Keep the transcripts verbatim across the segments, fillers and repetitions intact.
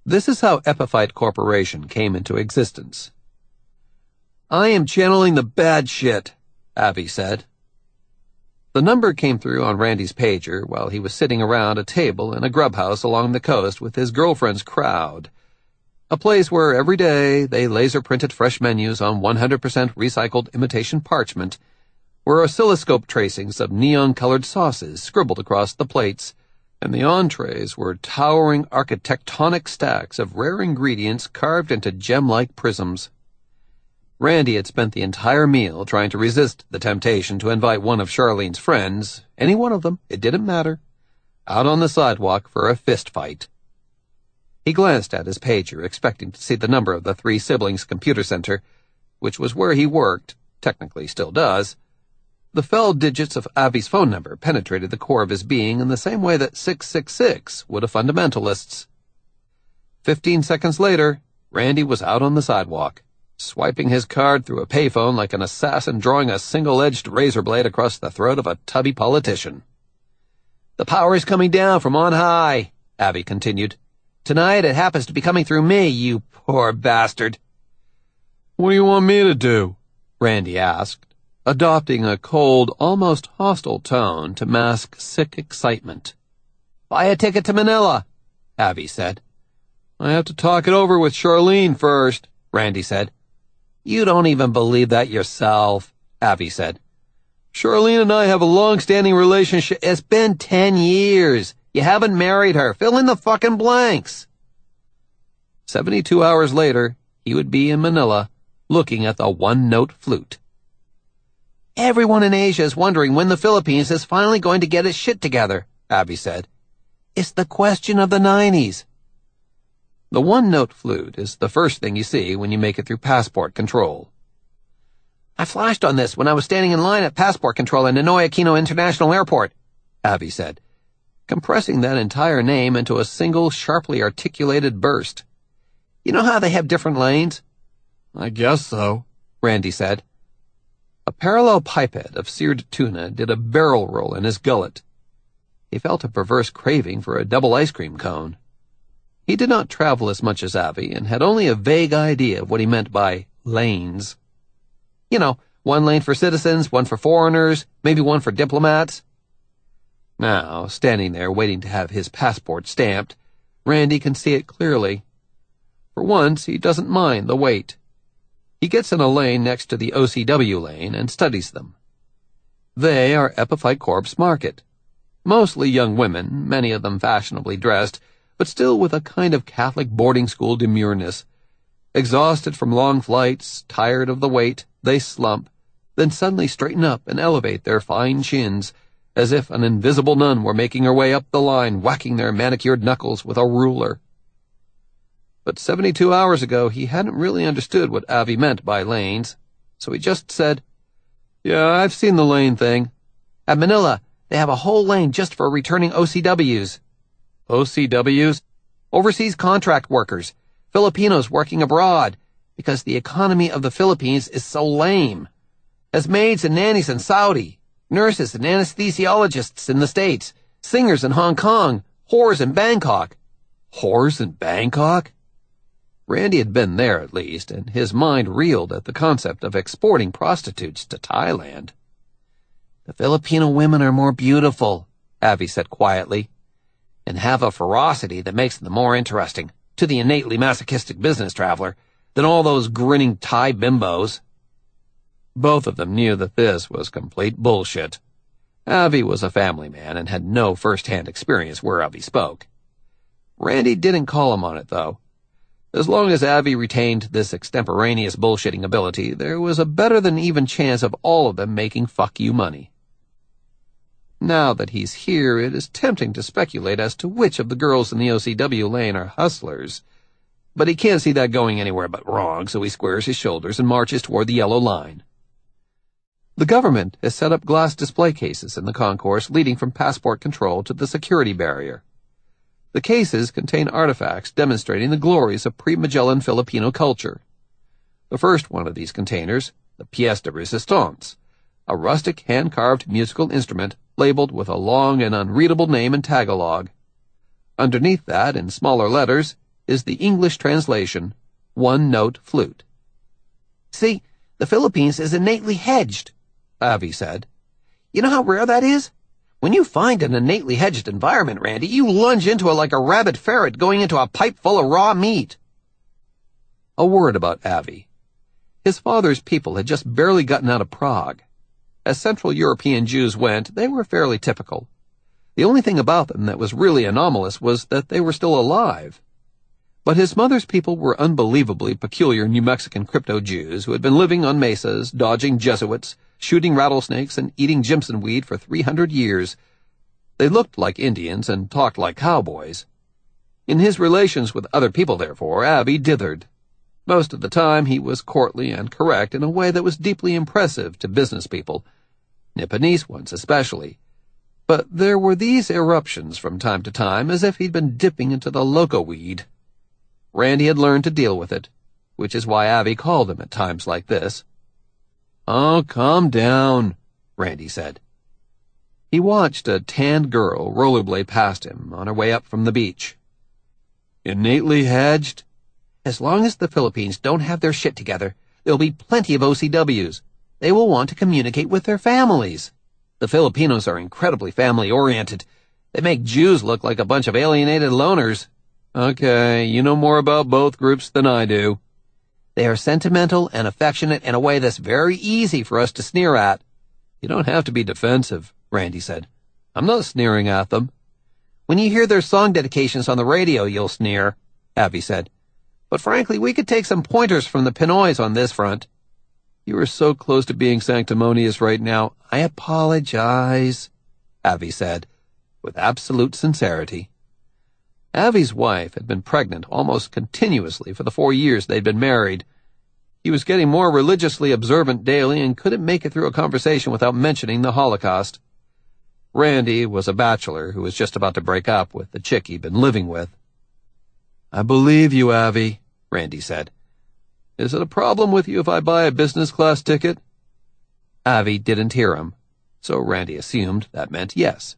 This is how Epiphyte Corporation came into existence. "I am channeling the bad shit," Avi said. The number came through on Randy's pager while he was sitting around a table in a grub house along the coast with his girlfriend's crowd. A place where every day they laser-printed fresh menus on one hundred percent recycled imitation parchment, where oscilloscope tracings of neon-colored sauces scribbled across the plates, and the entrees were towering architectonic stacks of rare ingredients carved into gem-like prisms. Randy had spent the entire meal trying to resist the temptation to invite one of Charlene's friends, any one of them, it didn't matter, out on the sidewalk for a fist fight. He glanced at his pager, expecting to see the number of the Three Siblings Computer Center, which was where he worked, technically still does. The fell digits of Avi's phone number penetrated the core of his being in the same way that six six six would a fundamentalists. Fifteen seconds later, Randy was out on the sidewalk, swiping his card through a payphone like an assassin drawing a single-edged razor blade across the throat of a tubby politician. "The power is coming down from on high," Avi continued. "Tonight it happens to be coming through me, you poor bastard." "What do you want me to do?" Randy asked, adopting a cold, almost hostile tone to mask sick excitement. "Buy a ticket to Manila," Avi said. "I have to talk it over with Charlene first," Randy said. "You don't even believe that yourself," Avi said. "Charlene and I have a long-standing relationship." "It's been ten years. You haven't married her. Fill in the fucking blanks." Seventy-two hours later, he would be in Manila, looking at the one-note flute. "Everyone in Asia is wondering when the Philippines is finally going to get its shit together," Avi said. "It's the question of the nineties. The one-note flute is the first thing you see when you make it through passport control. "I flashed on this when I was standing in line at passport control in Ninoy Aquino International Airport," Avi said, compressing that entire name into a single sharply articulated burst. "You know how they have different lanes?" "I guess so," Randy said. A parallel pipette of seared tuna did a barrel roll in his gullet. He felt a perverse craving for a double ice cream cone. He did not travel as much as Avi and had only a vague idea of what he meant by lanes. You know, one lane for citizens, one for foreigners, maybe one for diplomats. Now, standing there waiting to have his passport stamped, Randy can see it clearly. For once, he doesn't mind the wait. He gets in a lane next to the O C W lane and studies them. They are Epiphyte Corp's market. Mostly young women, many of them fashionably dressed, but still with a kind of Catholic boarding school demureness. Exhausted from long flights, tired of the wait, they slump, then suddenly straighten up and elevate their fine chins, as if an invisible nun were making her way up the line, whacking their manicured knuckles with a ruler. But seventy-two hours ago he hadn't really understood what Avi meant by lanes, so he just said, "Yeah, I've seen the lane thing. At Manila, they have a whole lane just for returning O C Ws. O C Ws? Overseas contract workers, Filipinos working abroad, because the economy of the Philippines is so lame. As maids and nannies in Saudi, nurses and anesthesiologists in the States, singers in Hong Kong, whores in Bangkok." Whores in Bangkok? Randy had been there at least, and his mind reeled at the concept of exporting prostitutes to Thailand. "The Filipino women are more beautiful," Avi said quietly, "and have a ferocity that makes them more interesting, to the innately masochistic business traveler, than all those grinning Thai bimbos." Both of them knew that this was complete bullshit. Avi was a family man and had no first-hand experience whereof he spoke. Randy didn't call him on it, though. As long as Avi retained this extemporaneous bullshitting ability, there was a better-than-even chance of all of them making fuck-you money. Now that he's here, it is tempting to speculate as to which of the girls in the O C W lane are hustlers. But he can't see that going anywhere but wrong, so he squares his shoulders and marches toward the yellow line. The government has set up glass display cases in the concourse leading from passport control to the security barrier. The cases contain artifacts demonstrating the glories of pre-Magellan Filipino culture. The first one of these containers, the pièce de résistance, a rustic hand-carved musical instrument labeled with a long and unreadable name in Tagalog. Underneath that, in smaller letters, is the English translation, one-note flute. See, the Philippines is innately hedged, Avi said. You know how rare that is? When you find an innately hedged environment, Randy, you lunge into it like a rabid ferret going into a pipe full of raw meat. A word about Avi. His father's people had just barely gotten out of Prague. As Central European Jews went, they were fairly typical. The only thing about them that was really anomalous was that they were still alive. But his mother's people were unbelievably peculiar New Mexican crypto-Jews who had been living on mesas, dodging Jesuits, shooting rattlesnakes, and eating Jimson weed for three hundred years. They looked like Indians and talked like cowboys. In his relations with other people, therefore, Avi dithered. Most of the time he was courtly and correct in a way that was deeply impressive to business people, Nipponese ones especially. But there were these eruptions from time to time, as if he'd been dipping into the loco weed. Randy had learned to deal with it, which is why Avi called him at times like this. "Oh, calm down," Randy said. He watched a tanned girl rollerblade past him on her way up from the beach. "Innately hedged? As long as the Philippines don't have their shit together, there'll be plenty of O C Ws. They will want to communicate with their families. The Filipinos are incredibly family-oriented. They make Jews look like a bunch of alienated loners." "Okay, you know more about both groups than I do." "They are sentimental and affectionate in a way that's very easy for us to sneer at." "You don't have to be defensive," Randy said. "I'm not sneering at them." "When you hear their song dedications on the radio, you'll sneer," Avi said. "But frankly, we could take some pointers from the Pinoys on this front." "You are so close to being sanctimonious right now." "I apologize," Avi said, with absolute sincerity. Avi's wife had been pregnant almost continuously for the four years they'd been married. He was getting more religiously observant daily and couldn't make it through a conversation without mentioning the Holocaust. Randy was a bachelor who was just about to break up with the chick he'd been living with. "I believe you, Avi," Randy said. "Is it a problem with you if I buy a business class ticket?" Avi didn't hear him, so Randy assumed that meant yes.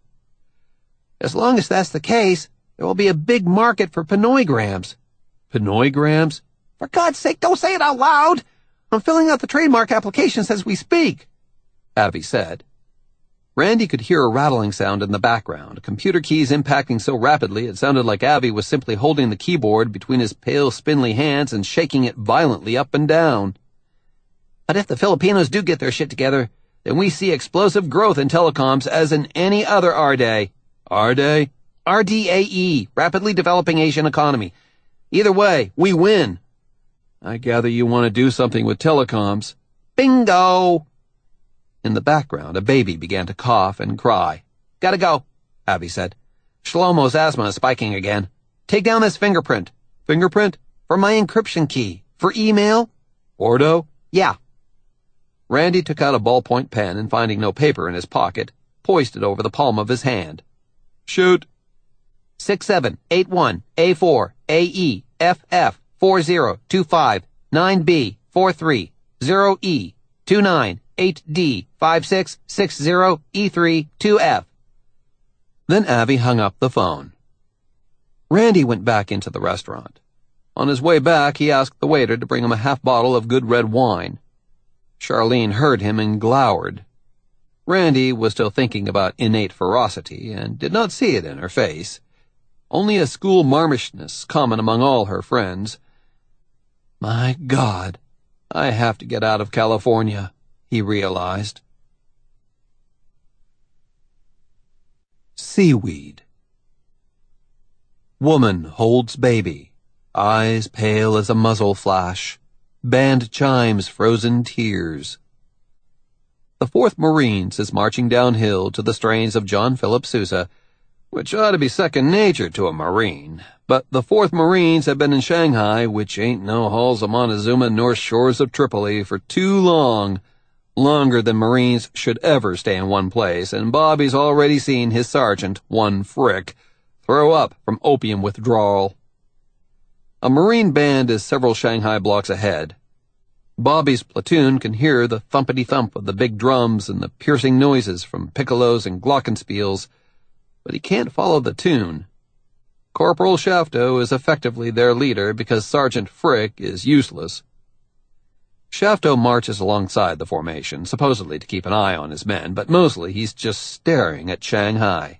"As long as that's the case, there will be a big market for Pinoygrams." "Pinoygrams?" "For God's sake, don't say it out loud! I'm filling out the trademark applications as we speak," Avi said. Randy could hear a rattling sound in the background, computer keys impacting so rapidly it sounded like Avi was simply holding the keyboard between his pale, spindly hands and shaking it violently up and down. "But if the Filipinos do get their shit together, then we see explosive growth in telecoms as in any other R D A. R D A? R D A E, Rapidly Developing Asian Economy. Either way, we win." "I gather you want to do something with telecoms." "Bingo!" In the background, a baby began to cough and cry. "Gotta go," Avi said. "Shlomo's asthma is spiking again. Take down this fingerprint." "Fingerprint?" "For my encryption key. For email." "Ordo?" "Yeah." Randy took out a ballpoint pen and, finding no paper in his pocket, poised it over the palm of his hand. "Shoot." six seven eight one A four A E F F four zero two five nine B four three zero E two nine eight D five six six zero E three two F. Then Avi hung up the phone. Randy went back into the restaurant. On his way back, he asked the waiter to bring him a half bottle of good red wine. Charlene heard him and glowered. Randy was still thinking about innate ferocity and did not see it in her face. Only a school marmishness common among all her friends. My God, I have to get out of California, he realized. Seaweed. Woman holds baby, eyes pale as a muzzle flash, band chimes frozen tears. The fourth Marines is marching downhill to the strains of John Philip Sousa, which ought to be second nature to a Marine, but the fourth Marines have been in Shanghai, which ain't no halls of Montezuma nor shores of Tripoli, for too long, longer than Marines should ever stay in one place, and Bobby's already seen his sergeant, one Frick, throw up from opium withdrawal. A Marine band is several Shanghai blocks ahead. Bobby's platoon can hear the thumpity-thump of the big drums and the piercing noises from piccolos and glockenspiels, but he can't follow the tune. Corporal Shafto is effectively their leader because Sergeant Frick is useless. Shafto marches alongside the formation, supposedly to keep an eye on his men, but mostly he's just staring at Shanghai.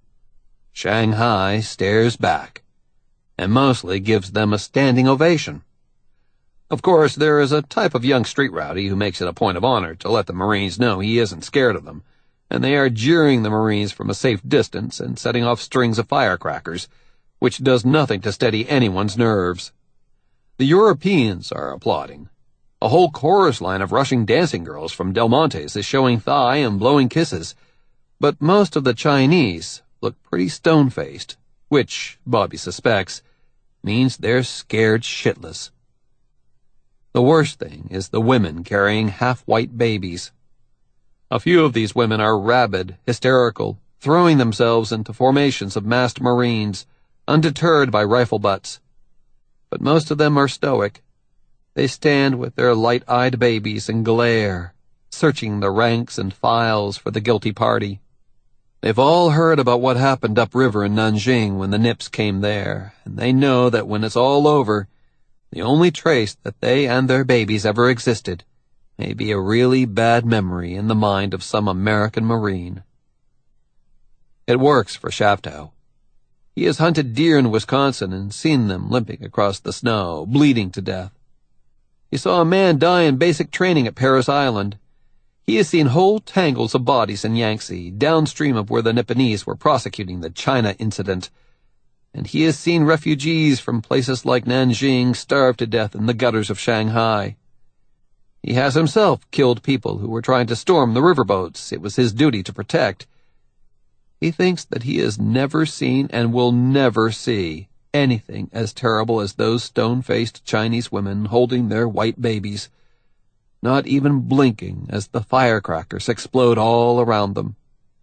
Shanghai stares back, and mostly gives them a standing ovation. Of course, there is a type of young street rowdy who makes it a point of honor to let the Marines know he isn't scared of them, and they are jeering the Marines from a safe distance and setting off strings of firecrackers, which does nothing to steady anyone's nerves. The Europeans are applauding. A whole chorus line of rushing dancing girls from Del Monte's is showing thigh and blowing kisses, but most of the Chinese look pretty stone-faced, which, Bobby suspects, means they're scared shitless. The worst thing is the women carrying half-white babies. A few of these women are rabid, hysterical, throwing themselves into formations of massed Marines, undeterred by rifle butts. But most of them are stoic. They stand with their light-eyed babies and glare, searching the ranks and files for the guilty party. They've all heard about what happened upriver in Nanjing when the Nips came there, and they know that when it's all over, the only trace that they and their babies ever existed may be a really bad memory in the mind of some American Marine. It works for Shafto. He has hunted deer in Wisconsin and seen them limping across the snow, bleeding to death. He saw a man die in basic training at Paris Island. He has seen whole tangles of bodies in Yangtze, downstream of where the Nipponese were prosecuting the China incident, and he has seen refugees from places like Nanjing starve to death in the gutters of Shanghai. He has himself killed people who were trying to storm the riverboats it was his duty to protect. He thinks that he has never seen and will never see anything as terrible as those stone-faced Chinese women holding their white babies, not even blinking as the firecrackers explode all around them.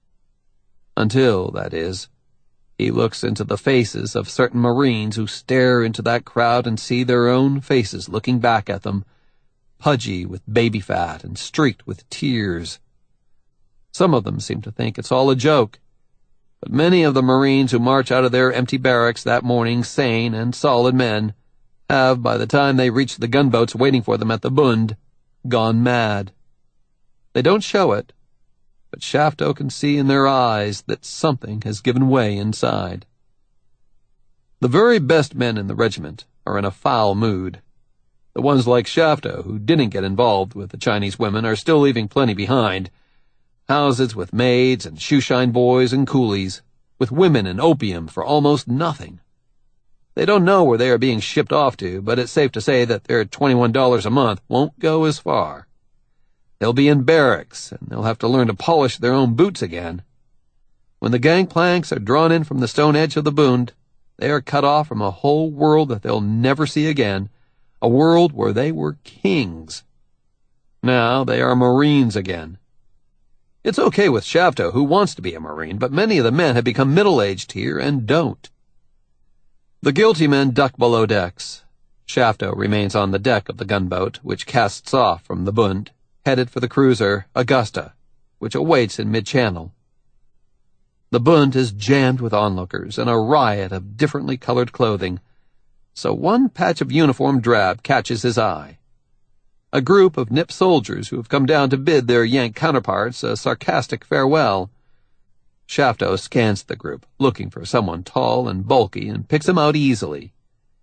Until, that is, he looks into the faces of certain Marines who stare into that crowd and see their own faces looking back at them, pudgy with baby fat and streaked with tears. Some of them seem to think it's all a joke, but many of the Marines who march out of their empty barracks that morning sane and solid men have, by the time they reach the gunboats waiting for them at the Bund, gone mad. They don't show it, but Shafto can see in their eyes that something has given way inside. The very best men in the regiment are in a foul mood. The ones like Shafto, who didn't get involved with the Chinese women, are still leaving plenty behind. Houses with maids and shoeshine boys and coolies, with women and opium for almost nothing. They don't know where they are being shipped off to, but it's safe to say that their twenty-one dollars a month won't go as far. They'll be in barracks, and they'll have to learn to polish their own boots again. When the gangplanks are drawn in from the stone edge of the Bund, they are cut off from a whole world that they'll never see again, a world where they were kings. Now they are Marines again. It's okay with Shafto, who wants to be a Marine, but many of the men have become middle-aged here and don't. The guilty men duck below decks. Shafto remains on the deck of the gunboat, which casts off from the Bund, headed for the cruiser Augusta, which awaits in mid-channel. The Bund is jammed with onlookers and a riot of differently colored clothing, so one patch of uniform drab catches his eye. A group of Nip soldiers who have come down to bid their Yank counterparts a sarcastic farewell. Shafto scans the group, looking for someone tall and bulky, and picks him out easily.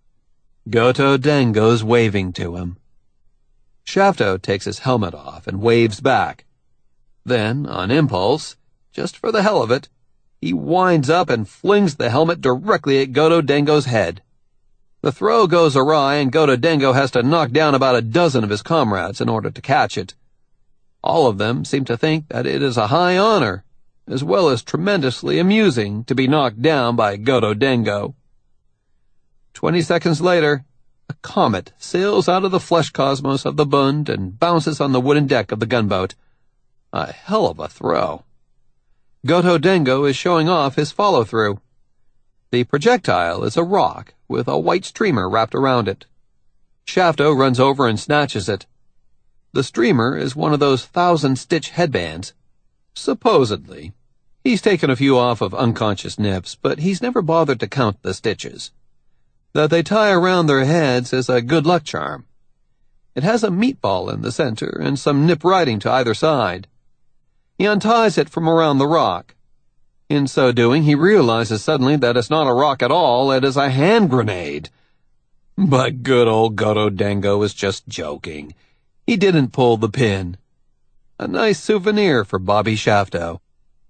Goto Dengo's waving to him. Shafto takes his helmet off and waves back. Then, on impulse, just for the hell of it, he winds up and flings the helmet directly at Goto Dengo's head. The throw goes awry, and Goto Dengo has to knock down about a dozen of his comrades in order to catch it. All of them seem to think that it is a high honor, as well as tremendously amusing, to be knocked down by Goto Dengo. Twenty seconds later, a comet sails out of the flesh cosmos of the Bund and bounces on the wooden deck of the gunboat. A hell of a throw. Goto Dengo is showing off his follow-through. The projectile is a rock with a white streamer wrapped around it. Shafto runs over and snatches it. The streamer is one of those thousand-stitch headbands. Supposedly. He's taken a few off of unconscious nips, but he's never bothered to count the stitches. That they tie around their heads is a good luck charm. It has a meatball in the center and some nip writing to either side. He unties it from around the rock. In so doing, he realizes suddenly that it's not a rock at all, it is a hand grenade. But good old Goto Dango was just joking. He didn't pull the pin. A nice souvenir for Bobby Shafto.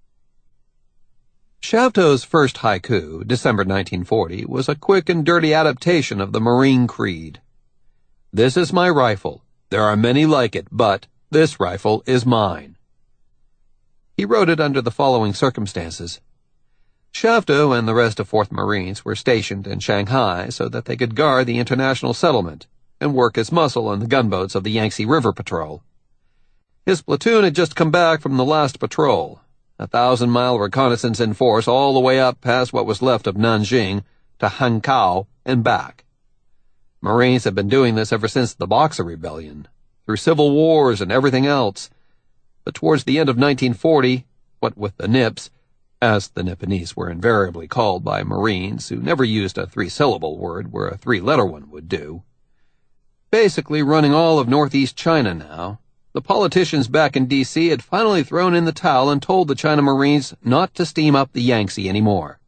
Shafto's first haiku, December nineteen forty, was a quick and dirty adaptation of the Marine creed. This is my rifle. There are many like it, but this rifle is mine. He wrote it under the following circumstances. Shafto and the rest of fourth Marines were stationed in Shanghai so that they could guard the international settlement and work as muscle on the gunboats of the Yangtze River Patrol. His platoon had just come back from the last patrol, a thousand-mile reconnaissance in force all the way up past what was left of Nanjing to Hankow and back. Marines have been doing this ever since the Boxer Rebellion, through civil wars and everything else. But towards the end of nineteen forty, what with the Nips, as the Nipponese were invariably called by Marines who never used a three-syllable word where a three-letter one would do, basically running all of northeast China now, the politicians back in D C had finally thrown in the towel and told the China Marines not to steam up the Yangtze anymore.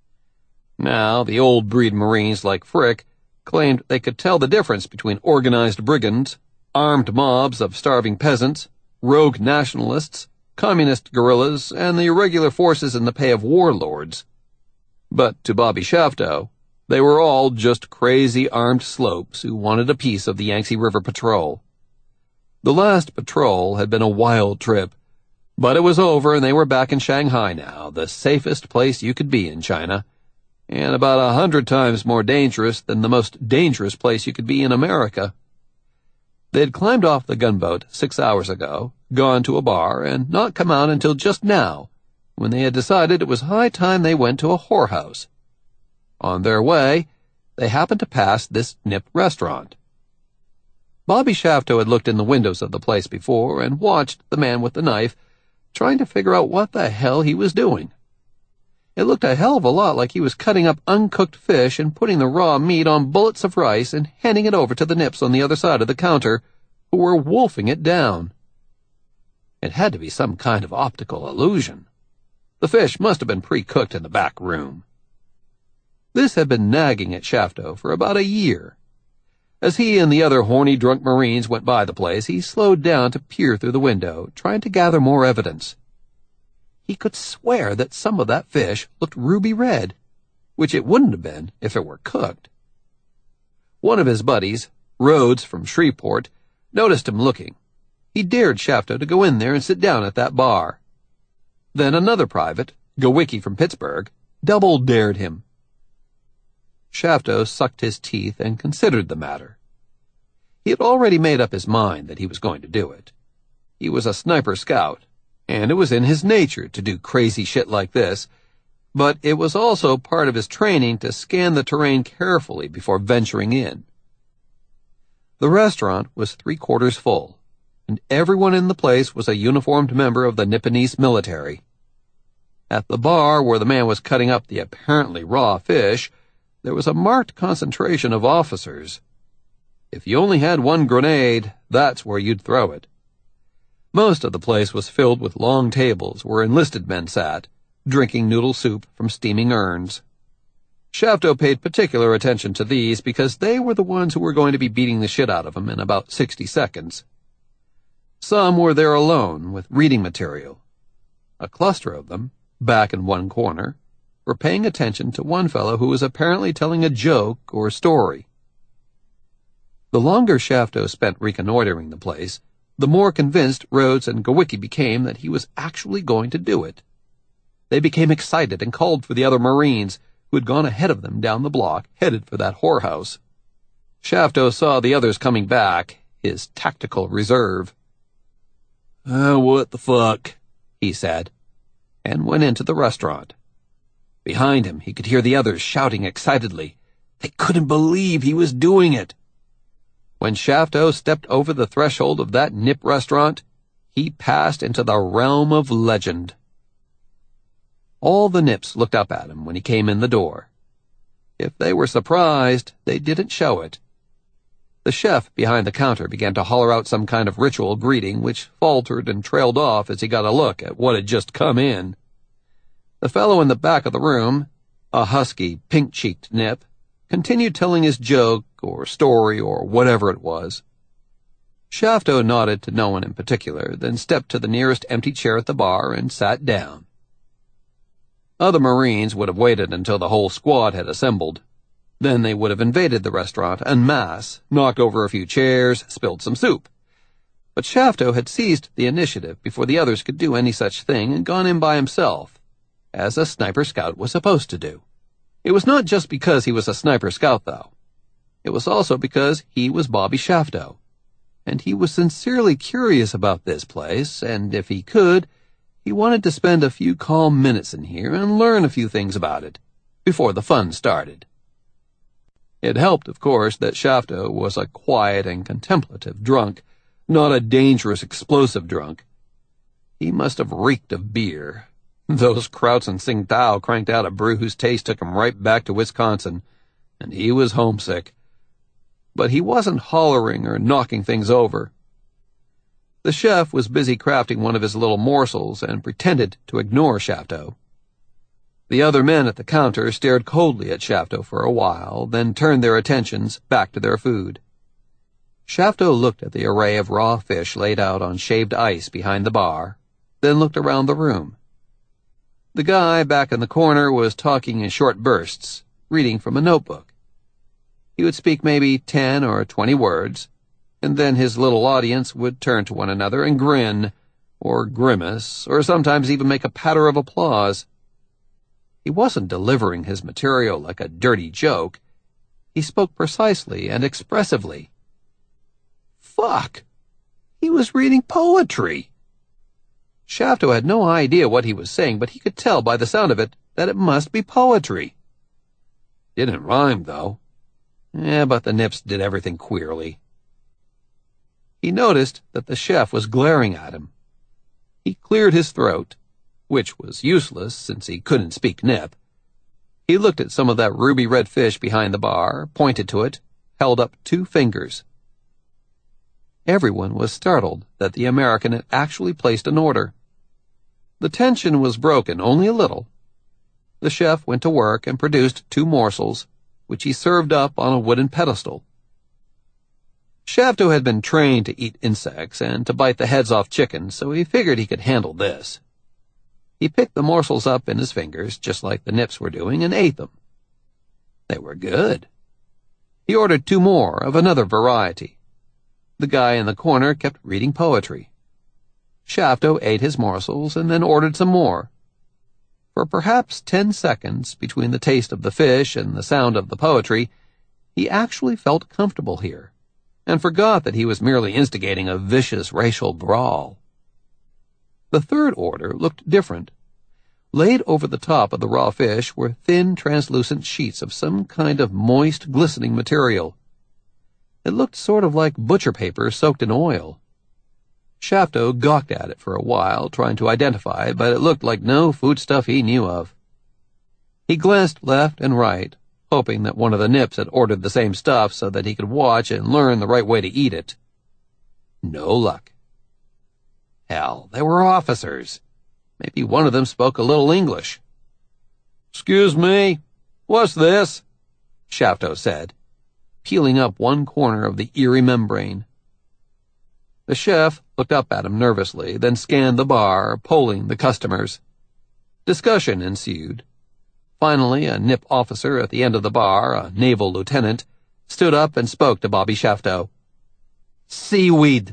Now, the old breed Marines like Frick claimed they could tell the difference between organized brigands, armed mobs of starving peasants, rogue nationalists, communist guerrillas, and the irregular forces in the pay of warlords. But to Bobby Shafto, they were all just crazy armed slopes who wanted a piece of the Yangtze River Patrol. The last patrol had been a wild trip, but it was over and they were back in Shanghai now, the safest place you could be in China, and about a hundred times more dangerous than the most dangerous place you could be in America. They had climbed off the gunboat six hours ago, gone to a bar, and not come out until just now, when they had decided it was high time they went to a whorehouse. On their way, they happened to pass this Nip restaurant. Bobby Shafto had looked in the windows of the place before and watched the man with the knife, trying to figure out what the hell he was doing. It looked a hell of a lot like he was cutting up uncooked fish and putting the raw meat on bullets of rice and handing it over to the Nips on the other side of the counter, who were wolfing it down. It had to be some kind of optical illusion. The fish must have been pre-cooked in the back room. This had been nagging at Shafto for about a year. As he and the other horny drunk Marines went by the place, he slowed down to peer through the window, trying to gather more evidence. He could swear that some of that fish looked ruby red, which it wouldn't have been if it were cooked. One of his buddies, Rhodes from Shreveport, noticed him looking. He dared Shafto to go in there and sit down at that bar. Then another private, Gowicki from Pittsburgh, double dared him. Shafto sucked his teeth and considered the matter. He had already made up his mind that he was going to do it. He was a sniper scout, and it was in his nature to do crazy shit like this, but it was also part of his training to scan the terrain carefully before venturing in. The restaurant was three-quarters full, and everyone in the place was a uniformed member of the Nipponese military. At the bar where the man was cutting up the apparently raw fish, there was a marked concentration of officers. If you only had one grenade, that's where you'd throw it. Most of the place was filled with long tables where enlisted men sat, drinking noodle soup from steaming urns. Shafto paid particular attention to these because they were the ones who were going to be beating the shit out of him in about sixty seconds. Some were there alone with reading material. A cluster of them, back in one corner, were paying attention to one fellow who was apparently telling a joke or story. The longer Shafto spent reconnoitering the place, the more convinced Rhodes and Gowicki became that he was actually going to do it. They became excited and called for the other Marines, who had gone ahead of them down the block, headed for that whorehouse. Shafto saw the others coming back, his tactical reserve. "Oh, what the fuck," he said, and went into the restaurant. Behind him, he could hear the others shouting excitedly. They couldn't believe he was doing it. When Shafto stepped over the threshold of that Nip restaurant, he passed into the realm of legend. All the Nips looked up at him when he came in the door. If they were surprised, they didn't show it. The chef behind the counter began to holler out some kind of ritual greeting, which faltered and trailed off as he got a look at what had just come in. The fellow in the back of the room, a husky, pink-cheeked Nip, continued telling his joke or story or whatever it was. Shafto nodded to no one in particular, then stepped to the nearest empty chair at the bar and sat down. Other Marines would have waited until the whole squad had assembled. Then they would have invaded the restaurant en masse, knocked over a few chairs, spilled some soup. But Shafto had seized the initiative before the others could do any such thing and gone in by himself, as a sniper scout was supposed to do. It was not just because he was a sniper scout, though. It was also because he was Bobby Shafto, and he was sincerely curious about this place, and if he could, he wanted to spend a few calm minutes in here and learn a few things about it, before the fun started. It helped, of course, that Shafto was a quiet and contemplative drunk, not a dangerous, explosive drunk. He must have reeked of beer. Those Krauts and Tsingtao cranked out a brew whose taste took him right back to Wisconsin, and he was homesick. But he wasn't hollering or knocking things over. The chef was busy crafting one of his little morsels and pretended to ignore Shafto. The other men at the counter stared coldly at Shafto for a while, then turned their attentions back to their food. Shafto looked at the array of raw fish laid out on shaved ice behind the bar, then looked around the room. The guy back in the corner was talking in short bursts, reading from a notebook. He would speak maybe ten or twenty words, and then his little audience would turn to one another and grin, or grimace, or sometimes even make a patter of applause. He wasn't delivering his material like a dirty joke. He spoke precisely and expressively. Fuck! He was reading poetry! Shafto had no idea what he was saying, but he could tell by the sound of it that it must be poetry. Didn't rhyme, though. Eh, but the Nips did everything queerly. He noticed that the chef was glaring at him. He cleared his throat, which was useless since he couldn't speak Nip. He looked at some of that ruby-red fish behind the bar, pointed to it, held up two fingers. Everyone was startled that the American had actually placed an order. The tension was broken only a little. The chef went to work and produced two morsels, which he served up on a wooden pedestal. Shafto had been trained to eat insects and to bite the heads off chickens, so he figured he could handle this. He picked the morsels up in his fingers, just like the Nips were doing, and ate them. They were good. He ordered two more of another variety. The guy in the corner kept reading poetry. Shafto ate his morsels and then ordered some more. For perhaps ten seconds, between the taste of the fish and the sound of the poetry, he actually felt comfortable here, and forgot that he was merely instigating a vicious racial brawl. The third order looked different. Laid over the top of the raw fish were thin, translucent sheets of some kind of moist, glistening material. It looked sort of like butcher paper soaked in oil. Shafto gawked at it for a while, trying to identify it, but it looked like no foodstuff he knew of. He glanced left and right, hoping that one of the Nips had ordered the same stuff so that he could watch and learn the right way to eat it. No luck. Hell, they were officers. Maybe one of them spoke a little English. "Excuse me, what's this?" Shafto said, peeling up one corner of the eerie membrane. The chef looked up at him nervously, then scanned the bar, polling the customers. Discussion ensued. Finally, a Nip officer at the end of the bar, a naval lieutenant, stood up and spoke to Bobby Shafto. "Seaweed."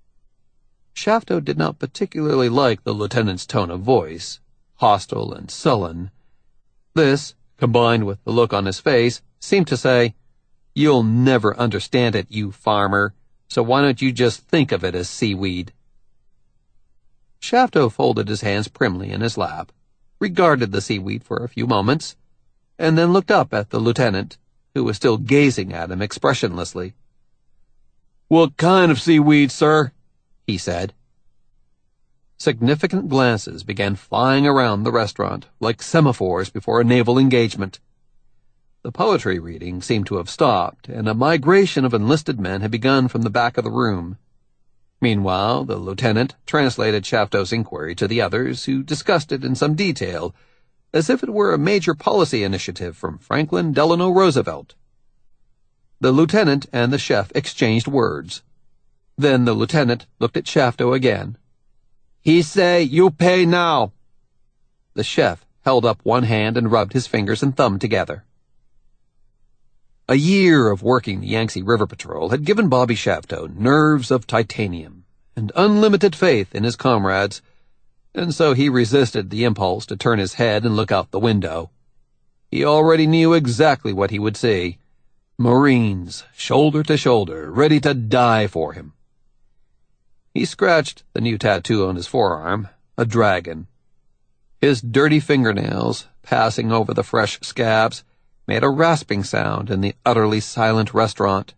Shafto did not particularly like the lieutenant's tone of voice, hostile and sullen. This, combined with the look on his face, seemed to say, "You'll never understand it, you farmer, so why don't you just think of it as seaweed?" Shafto folded his hands primly in his lap, regarded the seaweed for a few moments, and then looked up at the lieutenant, who was still gazing at him expressionlessly. "What kind of seaweed, sir?" he said. Significant glances began flying around the restaurant, like semaphores before a naval engagement. The poetry reading seemed to have stopped, and a migration of enlisted men had begun from the back of the room. Meanwhile, the lieutenant translated Shaftow's inquiry to the others, who discussed it in some detail, as if it were a major policy initiative from Franklin Delano Roosevelt. The lieutenant and the chef exchanged words. Then the lieutenant looked at Shafto again. "He say you pay now." The chef held up one hand and rubbed his fingers and thumb together. A year of working the Yangtze River Patrol had given Bobby Shafto nerves of titanium and unlimited faith in his comrades, and so he resisted the impulse to turn his head and look out the window. He already knew exactly what he would see. Marines, shoulder to shoulder, ready to die for him. He scratched the new tattoo on his forearm, a dragon. His dirty fingernails, passing over the fresh scabs, made a rasping sound in the utterly silent restaurant.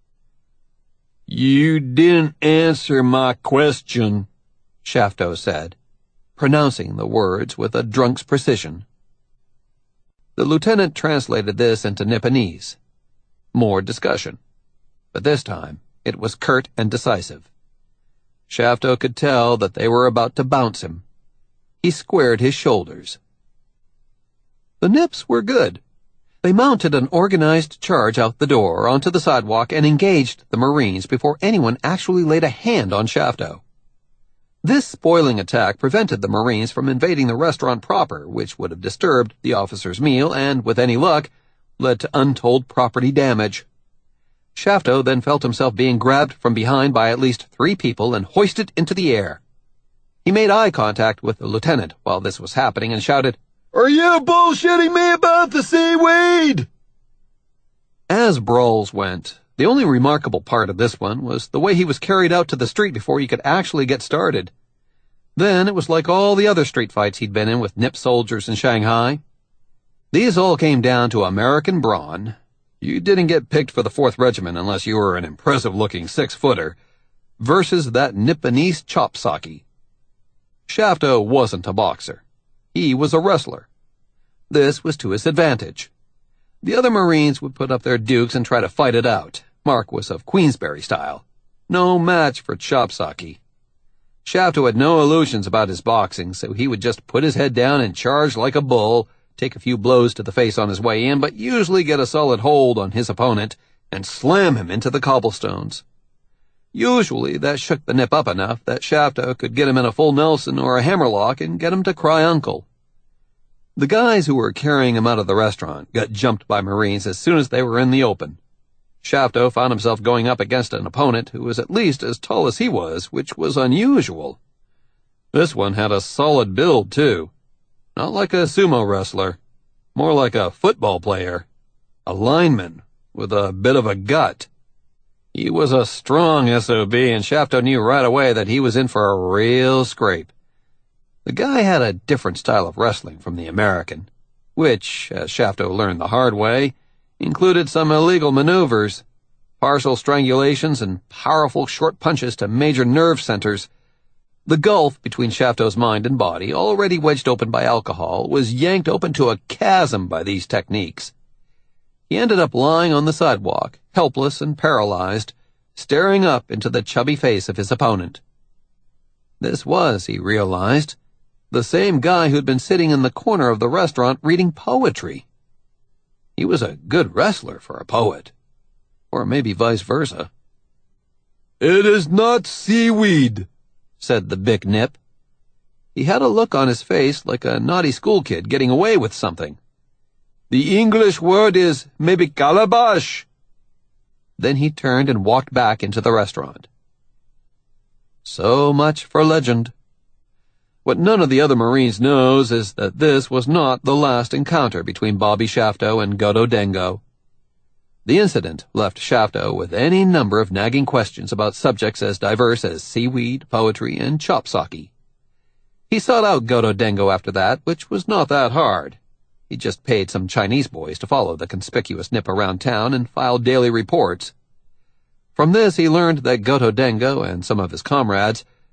"You didn't answer my question," Shafto said, pronouncing the words with a drunk's precision. The lieutenant translated this into Nipponese. More discussion. But this time, it was curt and decisive. Shafto could tell that they were about to bounce him. He squared his shoulders. The Nips were good. They mounted an organized charge out the door onto the sidewalk and engaged the Marines before anyone actually laid a hand on Shafto. This spoiling attack prevented the Marines from invading the restaurant proper, which would have disturbed the officers' meal and, with any luck, led to untold property damage. Shafto then felt himself being grabbed from behind by at least three people and hoisted into the air. He made eye contact with the lieutenant while this was happening and shouted, "Are you bullshitting me about the seaweed?" As brawls went, the only remarkable part of this one was the way he was carried out to the street before he could actually get started. Then it was like all the other street fights he'd been in with Nip soldiers in Shanghai. These all came down to American brawn. You didn't get picked for the fourth Regiment unless you were an impressive-looking six-footer, versus that Nipponese chop socky. Shafto wasn't a boxer. He was a wrestler. This was to his advantage. The other Marines would put up their dukes and try to fight it out, Marquis of Queensberry style. No match for Chopsaki. Shafto had no illusions about his boxing, so he would just put his head down and charge like a bull, take a few blows to the face on his way in, but usually get a solid hold on his opponent and slam him into the cobblestones. Usually that shook the Nip up enough that Shafto could get him in a full Nelson or a hammerlock and get him to cry uncle. The guys who were carrying him out of the restaurant got jumped by Marines as soon as they were in the open. Shafto found himself going up against an opponent who was at least as tall as he was, which was unusual. This one had a solid build, too. Not like a sumo wrestler, more like a football player, a lineman with a bit of a gut. He was a strong S O B, and Shafto knew right away that he was in for a real scrape. The guy had a different style of wrestling from the American, which, as Shafto learned the hard way, included some illegal maneuvers, partial strangulations, and powerful short punches to major nerve centers. The gulf between Shafto's mind and body, already wedged open by alcohol, was yanked open to a chasm by these techniques. He ended up lying on the sidewalk, helpless and paralyzed, staring up into the chubby face of his opponent. This was, he realized, the same guy who'd been sitting in the corner of the restaurant reading poetry. He was a good wrestler for a poet. Or maybe vice versa. "It is not seaweed," said the big Nip. He had a look on his face like a naughty school kid getting away with something. "The English word is maybe calabash." Then he turned and walked back into the restaurant. So much for legend. What none of the other Marines knows is that this was not the last encounter between Bobby Shafto and Godo Dengo. The incident left Shafto with any number of nagging questions about subjects as diverse as seaweed, poetry, and chopsaki. He sought out Godo Dengo after that, which was not that hard. He just paid some Chinese boys to follow the conspicuous Nip around town and file daily reports. From this he learned that Godo Dengo and some of his comrades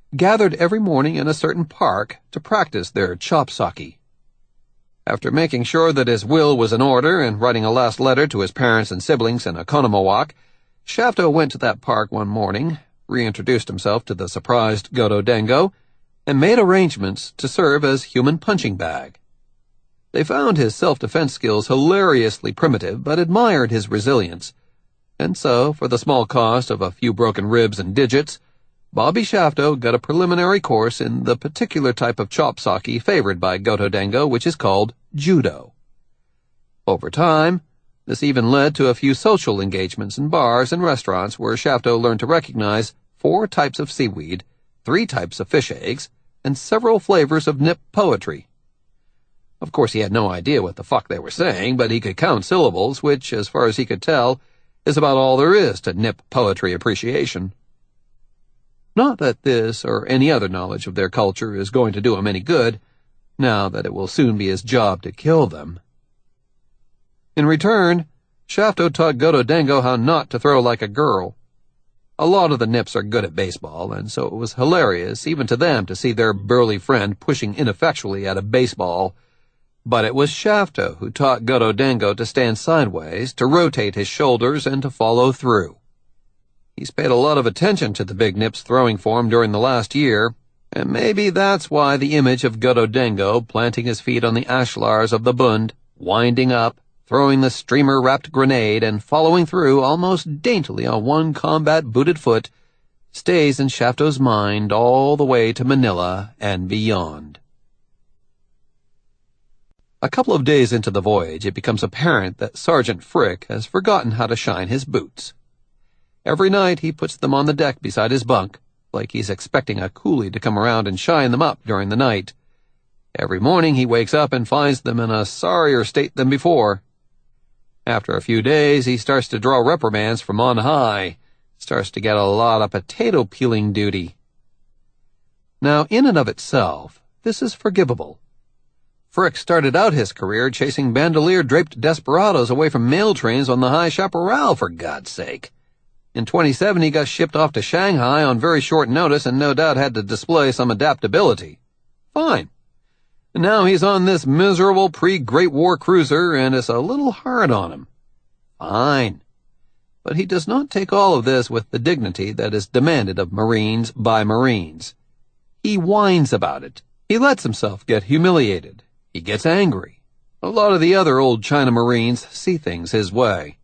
gathered every morning in a certain park to practice their chop-socky. After making sure that his will was in order and writing a last letter to his parents and siblings in Oconomowoc, Shafto went to that park one morning, reintroduced himself to the surprised Gorodango, and made arrangements to serve as human punching bag. They found his self-defense skills hilariously primitive, but admired his resilience, and so, for the small cost of a few broken ribs and digits, Bobby Shafto got a preliminary course in the particular type of chop-socky favored by Gorodango, which is called judo. Over time, this even led to a few social engagements in bars and restaurants where Shafto learned to recognize four types of seaweed, three types of fish eggs, and several flavors of nip poetry. Of course, he had no idea what the fuck they were saying, but he could count syllables, which, as far as he could tell, is about all there is to nip poetry appreciation. Not that this or any other knowledge of their culture is going to do him any good, now that it will soon be his job to kill them. In return, Shafto taught Gorodango how not to throw like a girl. A lot of the nips are good at baseball, and so it was hilarious even to them to see their burly friend pushing ineffectually at a baseball. But it was Shafto who taught Gorodango to stand sideways, to rotate his shoulders, and to follow through. He's paid a lot of attention to the big nip's throwing form during the last year, and maybe that's why the image of Gorodango planting his feet on the ashlars of the Bund, winding up, throwing the streamer-wrapped grenade, and following through almost daintily on one combat-booted foot, stays in Shafto's mind all the way to Manila and beyond. A couple of days into the voyage, it becomes apparent that Sergeant Frick has forgotten how to shine his boots. Every night he puts them on the deck beside his bunk, like he's expecting a coolie to come around and shine them up during the night. Every morning he wakes up and finds them in a sorrier state than before. After a few days, he starts to draw reprimands from on high, starts to get a lot of potato peeling duty. Now, in and of itself, this is forgivable. Frick started out his career chasing bandolier-draped desperados away from mail trains on the High Chaparral, for God's sake. In twenty-seven, he got shipped off to Shanghai on very short notice and no doubt had to display some adaptability. Fine. And now he's on this miserable pre-Great War cruiser and it's a little hard on him. Fine. But he does not take all of this with the dignity that is demanded of Marines by Marines. He whines about it. He lets himself get humiliated. He gets angry. A lot of the other old China Marines see things his way.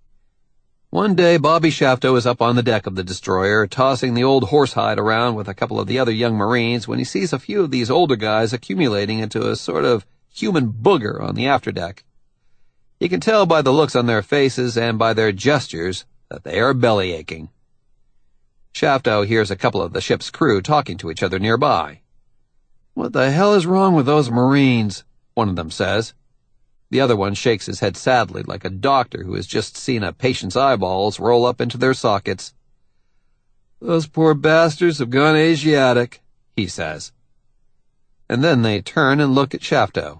One day, Bobby Shafto is up on the deck of the destroyer, tossing the old horsehide around with a couple of the other young Marines when he sees a few of these older guys accumulating into a sort of human booger on the afterdeck. He can tell by the looks on their faces and by their gestures that they are belly-aching. Shafto hears a couple of the ship's crew talking to each other nearby. "What the hell is wrong with those Marines?" one of them says. The other one shakes his head sadly like a doctor who has just seen a patient's eyeballs roll up into their sockets. "Those poor bastards have gone Asiatic," he says. And then they turn and look at Shafto.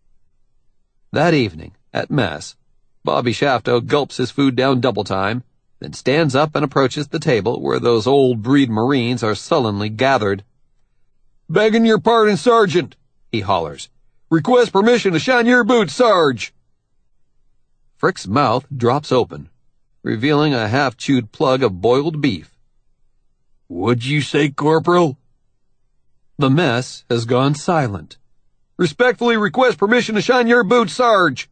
That evening, at mess, Bobby Shafto gulps his food down double time, then stands up and approaches the table where those old breed Marines are sullenly gathered. "Begging your pardon, Sergeant," he hollers. "Request permission to shine your boots, Sarge." Frick's mouth drops open, revealing a half-chewed plug of boiled beef. "What'd you say, Corporal?" The mess has gone silent. "Respectfully request permission to shine your boots, Sarge."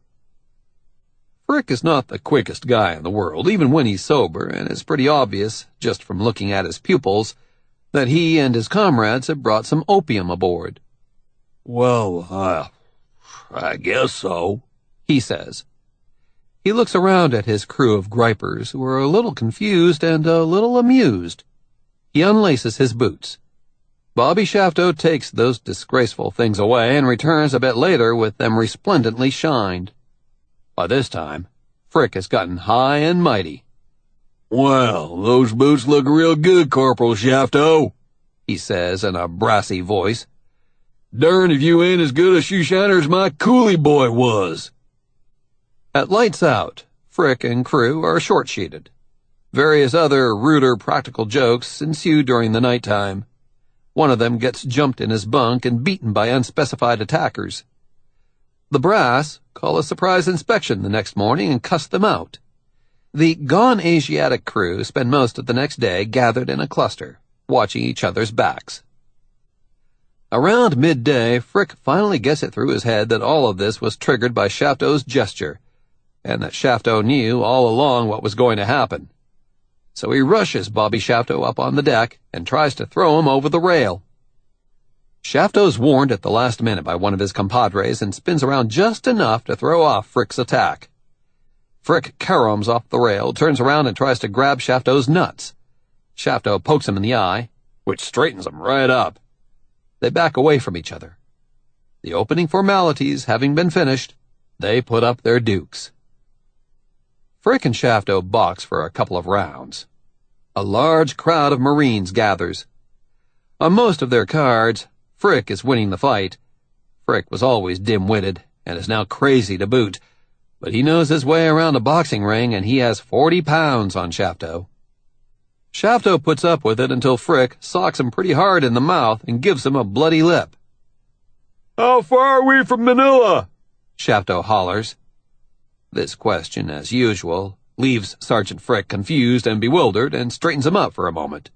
Frick is not the quickest guy in the world, even when he's sober, and it's pretty obvious, just from looking at his pupils, that he and his comrades have brought some opium aboard. "Well, uh, I guess so," he says. He looks around at his crew of gripers, who are a little confused and a little amused. He unlaces his boots. Bobby Shafto takes those disgraceful things away and returns a bit later with them resplendently shined. By this time, Frick has gotten high and mighty. "Well, those boots look real good, Corporal Shafto," he says in a brassy voice. "Darn if you ain't as good a shoe shiner as my coolie boy was." At lights out, Frick and crew are short-sheeted. Various other ruder practical jokes ensue during the nighttime. One of them gets jumped in his bunk and beaten by unspecified attackers. The brass call a surprise inspection the next morning and cuss them out. The gone Asiatic crew spend most of the next day gathered in a cluster, watching each other's backs. Around midday, Frick finally gets it through his head that all of this was triggered by Shafto's gesture, and that Shafto knew all along what was going to happen. So he rushes Bobby Shafto up on the deck and tries to throw him over the rail. Shafto's warned at the last minute by one of his compadres and spins around just enough to throw off Frick's attack. Frick caroms off the rail, turns around and tries to grab Shafto's nuts. Shafto pokes him in the eye, which straightens him right up. They back away from each other. The opening formalities having been finished, they put up their dukes. Frick and Shafto box for a couple of rounds. A large crowd of Marines gathers. On most of their cards, Frick is winning the fight. Frick was always dim-witted and is now crazy to boot, but he knows his way around a boxing ring and he has forty pounds on Shafto. Shafto puts up with it until Frick socks him pretty hard in the mouth and gives him a bloody lip. "How far are we from Manila?" Shafto hollers. This question, as usual, leaves Sergeant Frick confused and bewildered and straightens him up for a moment.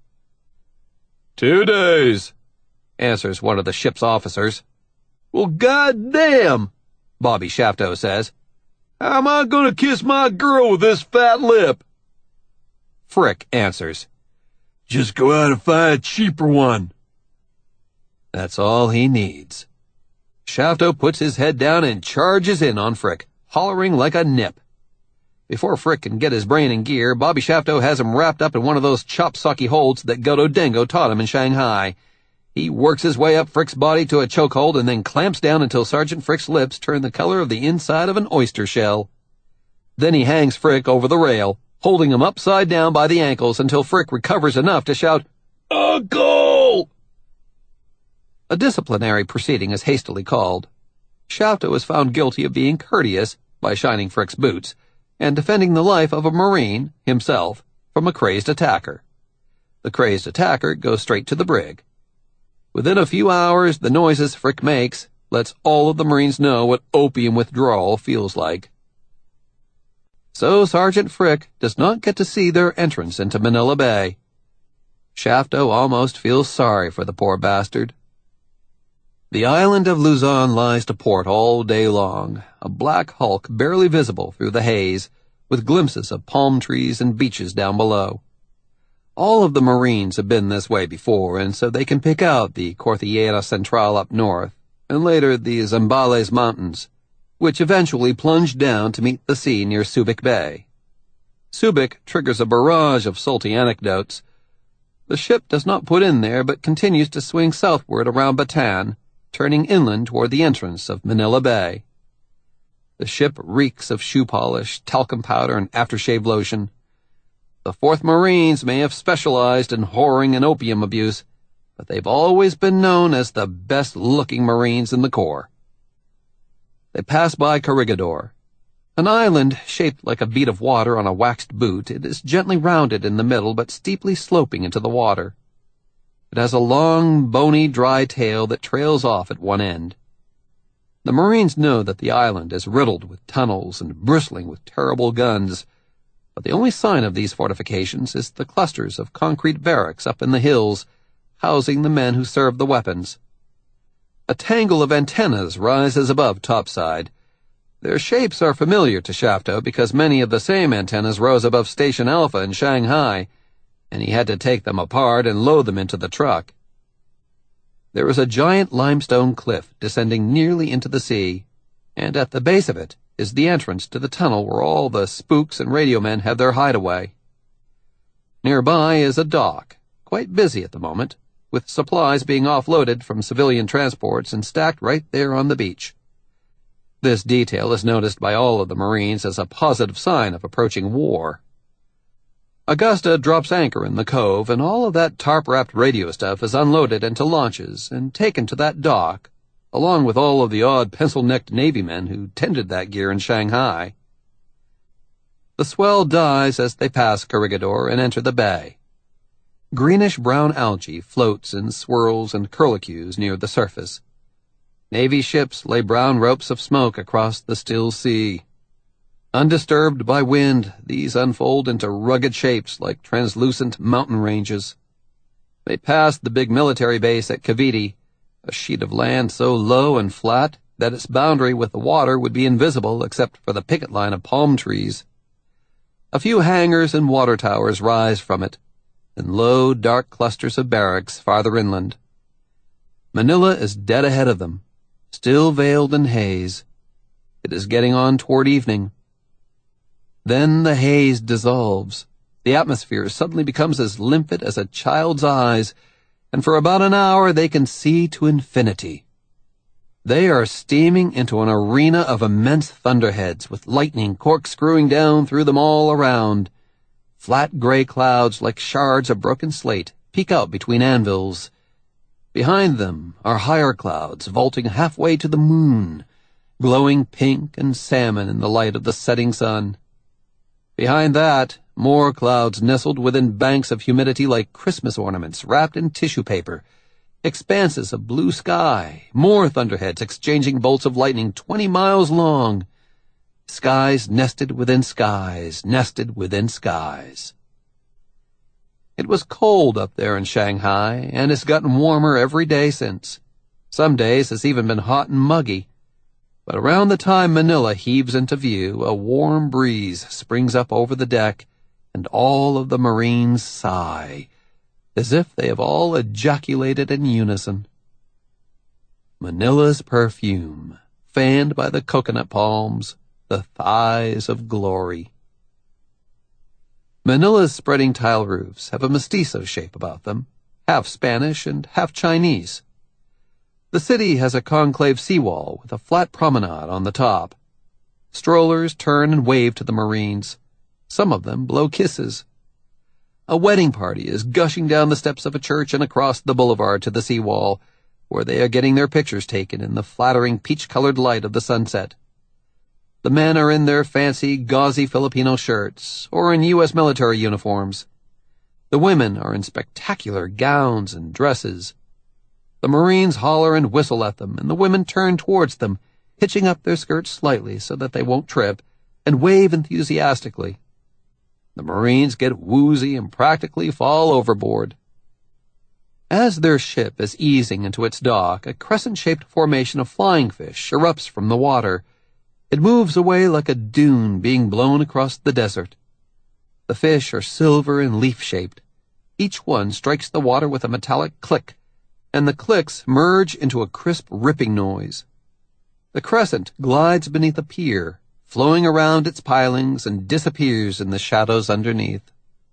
"Two days," answers one of the ship's officers. "Well, goddamn," Bobby Shafto says. "How am I gonna kiss my girl with this fat lip?" Frick answers, "Just go out and find a cheaper one." That's all he needs. Shafto puts his head down and charges in on Frick, hollering like a nip. Before Frick can get his brain in gear, Bobby Shafto has him wrapped up in one of those chop-socky holds that Goto Dengo taught him in Shanghai. He works his way up Frick's body to a chokehold and then clamps down until Sergeant Frick's lips turn the color of the inside of an oyster shell. Then he hangs Frick over the rail, holding him upside down by the ankles until Frick recovers enough to shout, "Uncle!" A disciplinary proceeding is hastily called. Shafto is found guilty of being courteous by shining Frick's boots and defending the life of a Marine, himself, from a crazed attacker. The crazed attacker goes straight to the brig. Within a few hours, the noises Frick makes lets all of the Marines know what opium withdrawal feels like. So Sergeant Frick does not get to see their entrance into Manila Bay. Shafto almost feels sorry for the poor bastard. The island of Luzon lies to port all day long, a black hulk barely visible through the haze, with glimpses of palm trees and beaches down below. All of the Marines have been this way before, and so they can pick out the Cordillera Central up north, and later the Zambales Mountains, which eventually plunged down to meet the sea near Subic Bay. Subic triggers a barrage of salty anecdotes. The ship does not put in there, but continues to swing southward around Bataan, turning inland toward the entrance of Manila Bay. The ship reeks of shoe polish, talcum powder, and aftershave lotion. The fourth Marines may have specialized in whoring and opium abuse, but they've always been known as the best-looking Marines in the Corps. They pass by Corregidor. An island shaped like a bead of water on a waxed boot, it is gently rounded in the middle but steeply sloping into the water. It has a long, bony, dry tail that trails off at one end. The Marines know that the island is riddled with tunnels and bristling with terrible guns, but the only sign of these fortifications is the clusters of concrete barracks up in the hills, housing the men who serve the weapons. A tangle of antennas rises above topside. Their shapes are familiar to Shafto because many of the same antennas rose above Station Alpha in Shanghai, and he had to take them apart and load them into the truck. There is a giant limestone cliff descending nearly into the sea, and at the base of it is the entrance to the tunnel where all the spooks and radio men have their hideaway. Nearby is a dock, quite busy at the moment, with supplies being offloaded from civilian transports and stacked right there on the beach. This detail is noticed by all of the Marines as a positive sign of approaching war. Augusta drops anchor in the cove, and all of that tarp-wrapped radio stuff is unloaded into launches and taken to that dock, along with all of the odd pencil-necked Navy men who tended that gear in Shanghai. The swell dies as they pass Corregidor and enter the bay. Greenish-brown algae floats in swirls and curlicues near the surface. Navy ships lay brown ropes of smoke across the still sea. Undisturbed by wind, these unfold into rugged shapes like translucent mountain ranges. They passed the big military base at Cavite, a sheet of land so low and flat that its boundary with the water would be invisible except for the picket line of palm trees. A few hangars and water towers rise from it, and low, dark clusters of barracks farther inland. Manila is dead ahead of them, still veiled in haze. It is getting on toward evening. Then the haze dissolves. The atmosphere suddenly becomes as limpid as a child's eyes, and for about an hour they can see to infinity. They are steaming into an arena of immense thunderheads, with lightning corkscrewing down through them all around. Flat gray clouds like shards of broken slate peek out between anvils. Behind them are higher clouds vaulting halfway to the moon, glowing pink and salmon in the light of the setting sun. Behind that, more clouds nestled within banks of humidity like Christmas ornaments wrapped in tissue paper, expanses of blue sky, more thunderheads exchanging bolts of lightning twenty miles long, skies nested within skies, nested within skies. It was cold up there in Shanghai, and it's gotten warmer every day since. Some days it's even been hot and muggy. But around the time Manila heaves into view, a warm breeze springs up over the deck, and all of the Marines sigh, as if they have all ejaculated in unison. Manila's perfume, fanned by the coconut palms, the thighs of glory. Manila's spreading tile roofs have a mestizo shape about them, half Spanish and half Chinese. The city has a concave seawall with a flat promenade on the top. Strollers turn and wave to the Marines. Some of them blow kisses. A wedding party is gushing down the steps of a church and across the boulevard to the seawall, where they are getting their pictures taken in the flattering peach-colored light of the sunset. The men are in their fancy, gauzy Filipino shirts, or in U S military uniforms. The women are in spectacular gowns and dresses. The Marines holler and whistle at them, and the women turn towards them, hitching up their skirts slightly so that they won't trip, and wave enthusiastically. The Marines get woozy and practically fall overboard. As their ship is easing into its dock, a crescent-shaped formation of flying fish erupts from the water. It moves away like a dune being blown across the desert. The fish are silver and leaf-shaped. Each one strikes the water with a metallic click, and the clicks merge into a crisp ripping noise. The crescent glides beneath a pier, flowing around its pilings, and disappears in the shadows underneath.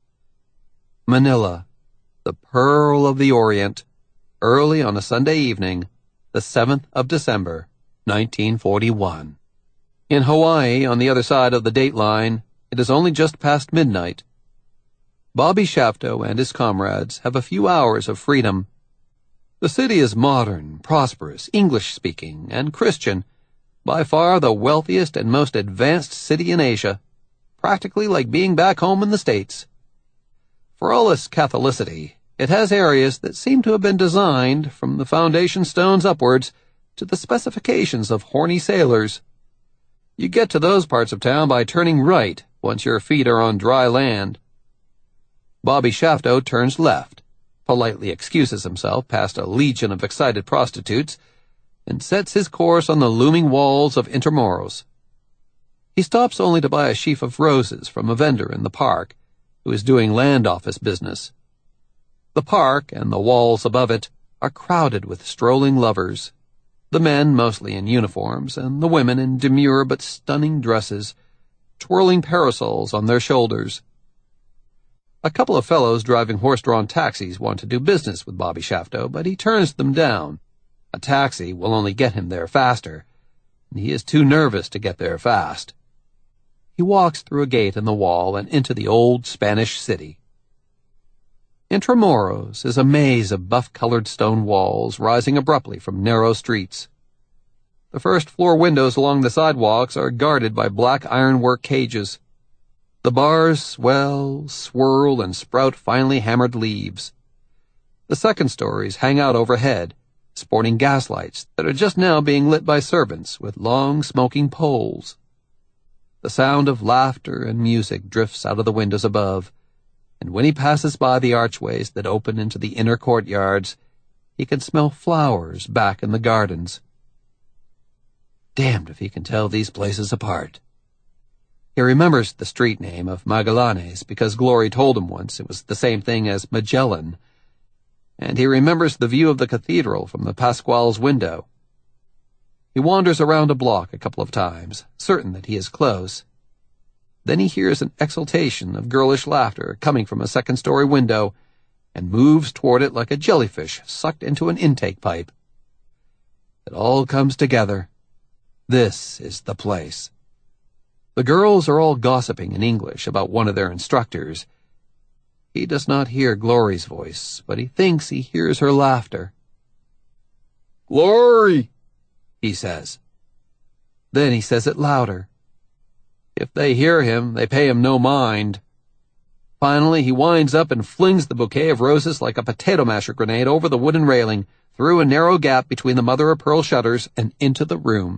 Manila, the pearl of the Orient, early on a Sunday evening, the seventh of December, nineteen forty-one. In Hawaii, on the other side of the date line, it is only just past midnight. Bobby Shafto and his comrades have a few hours of freedom. The city is modern, prosperous, English-speaking, and Christian, by far the wealthiest and most advanced city in Asia, practically like being back home in the States. For all its Catholicity, it has areas that seem to have been designed, from the foundation stones upwards, to the specifications of horny sailors. You get to those parts of town by turning right once your feet are on dry land. Bobby Shafto turns left, politely excuses himself past a legion of excited prostitutes, and sets his course on the looming walls of Intramuros. He stops only to buy a sheaf of roses from a vendor in the park, who is doing land office business. The park and the walls above it are crowded with strolling lovers, the men mostly in uniforms, and the women in demure but stunning dresses, twirling parasols on their shoulders. A couple of fellows driving horse-drawn taxis want to do business with Bobby Shafto, but he turns them down. A taxi will only get him there faster, and he is too nervous to get there fast. He walks through a gate in the wall and into the old Spanish city. Intramuros is a maze of buff-colored stone walls rising abruptly from narrow streets. The first-floor windows along the sidewalks are guarded by black ironwork cages. The bars swell, swirl, and sprout finely hammered leaves. The second stories hang out overhead, sporting gaslights that are just now being lit by servants with long smoking poles. The sound of laughter and music drifts out of the windows above, and when he passes by the archways that open into the inner courtyards, he can smell flowers back in the gardens. Damned if he can tell these places apart. He remembers the street name of Magallanes because Glory told him once it was the same thing as Magellan, and he remembers the view of the cathedral from the Pasquale's window. He wanders around a block a couple of times, certain that he is close. Then he hears an exultation of girlish laughter coming from a second-story window and moves toward it like a jellyfish sucked into an intake pipe. It all comes together. This is the place. The girls are all gossiping in English about one of their instructors. He does not hear Glory's voice, but he thinks he hears her laughter. "Glory!" he says. Then he says it louder. If they hear him, they pay him no mind. Finally, he winds up and flings the bouquet of roses like a potato masher grenade over the wooden railing, through a narrow gap between the mother-of-pearl shutters, and into the room.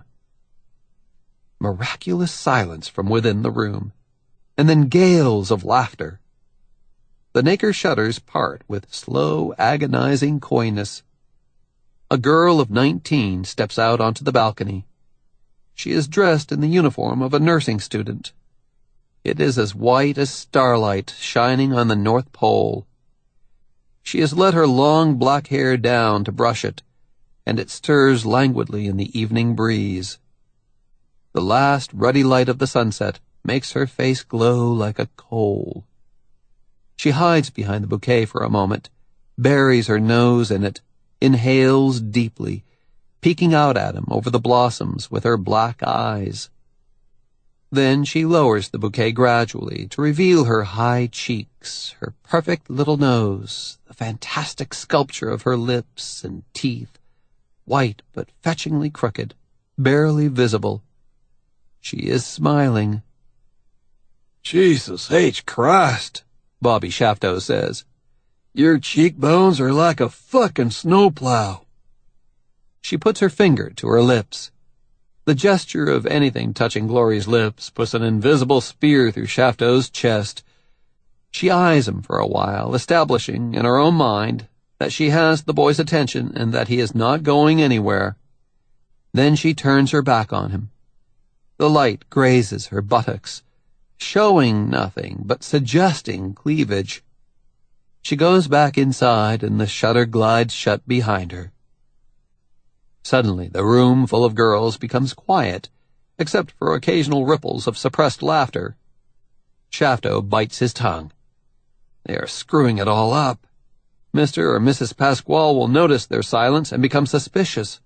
Miraculous silence from within the room, and then gales of laughter. The nacre shutters part with slow, agonizing coyness. A girl of nineteen steps out onto the balcony. She is dressed in the uniform of a nursing student. It is as white as starlight shining on the North Pole. She has let her long black hair down to brush it, and it stirs languidly in the evening breeze. The last ruddy light of the sunset makes her face glow like a coal. She hides behind the bouquet for a moment, buries her nose in it, inhales deeply, peeking out at him over the blossoms with her black eyes. Then she lowers the bouquet gradually to reveal her high cheeks, her perfect little nose, the fantastic sculpture of her lips and teeth, white but fetchingly crooked, barely visible. She is smiling. "Jesus H. Christ," Bobby Shafto says. "Your cheekbones are like a fucking snowplow." She puts her finger to her lips. The gesture of anything touching Glory's lips puts an invisible spear through Shafto's chest. She eyes him for a while, establishing in her own mind that she has the boy's attention and that he is not going anywhere. Then she turns her back on him. The light grazes her buttocks, showing nothing but suggesting cleavage. She goes back inside and the shutter glides shut behind her. Suddenly, the room full of girls becomes quiet, except for occasional ripples of suppressed laughter. Shafto bites his tongue. They are screwing it all up. Mister or Missus Pasquale will notice their silence and become suspicious.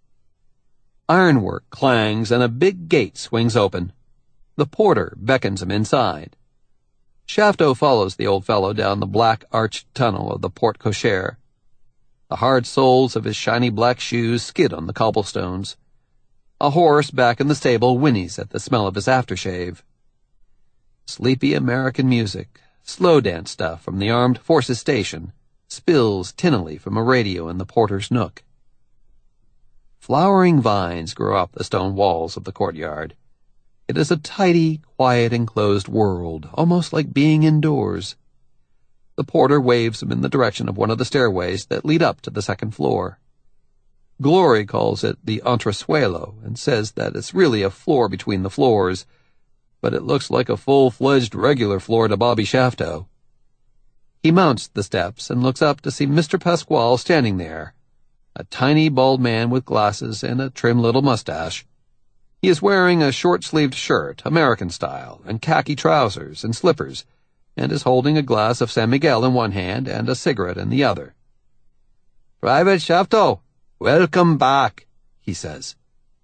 Ironwork clangs and a big gate swings open. The porter beckons him inside. Shafto follows the old fellow down the black arched tunnel of the porte cochere. The hard soles of his shiny black shoes skid on the cobblestones. A horse back in the stable whinnies at the smell of his aftershave. Sleepy American music, slow dance stuff from the Armed Forces Station, spills tinnily from a radio in the porter's nook. Flowering vines grow up the stone walls of the courtyard. It is a tidy, quiet, enclosed world, almost like being indoors. The porter waves him in the direction of one of the stairways that lead up to the second floor. Glory calls it the entresuelo and says that it's really a floor between the floors, but it looks like a full-fledged regular floor to Bobby Shafto. He mounts the steps and looks up to see Mister Pasquale standing there, a tiny bald man with glasses and a trim little mustache. He is wearing a short-sleeved shirt, American style, and khaki trousers and slippers, and is holding a glass of San Miguel in one hand and a cigarette in the other. "Private Shafto, welcome back," he says.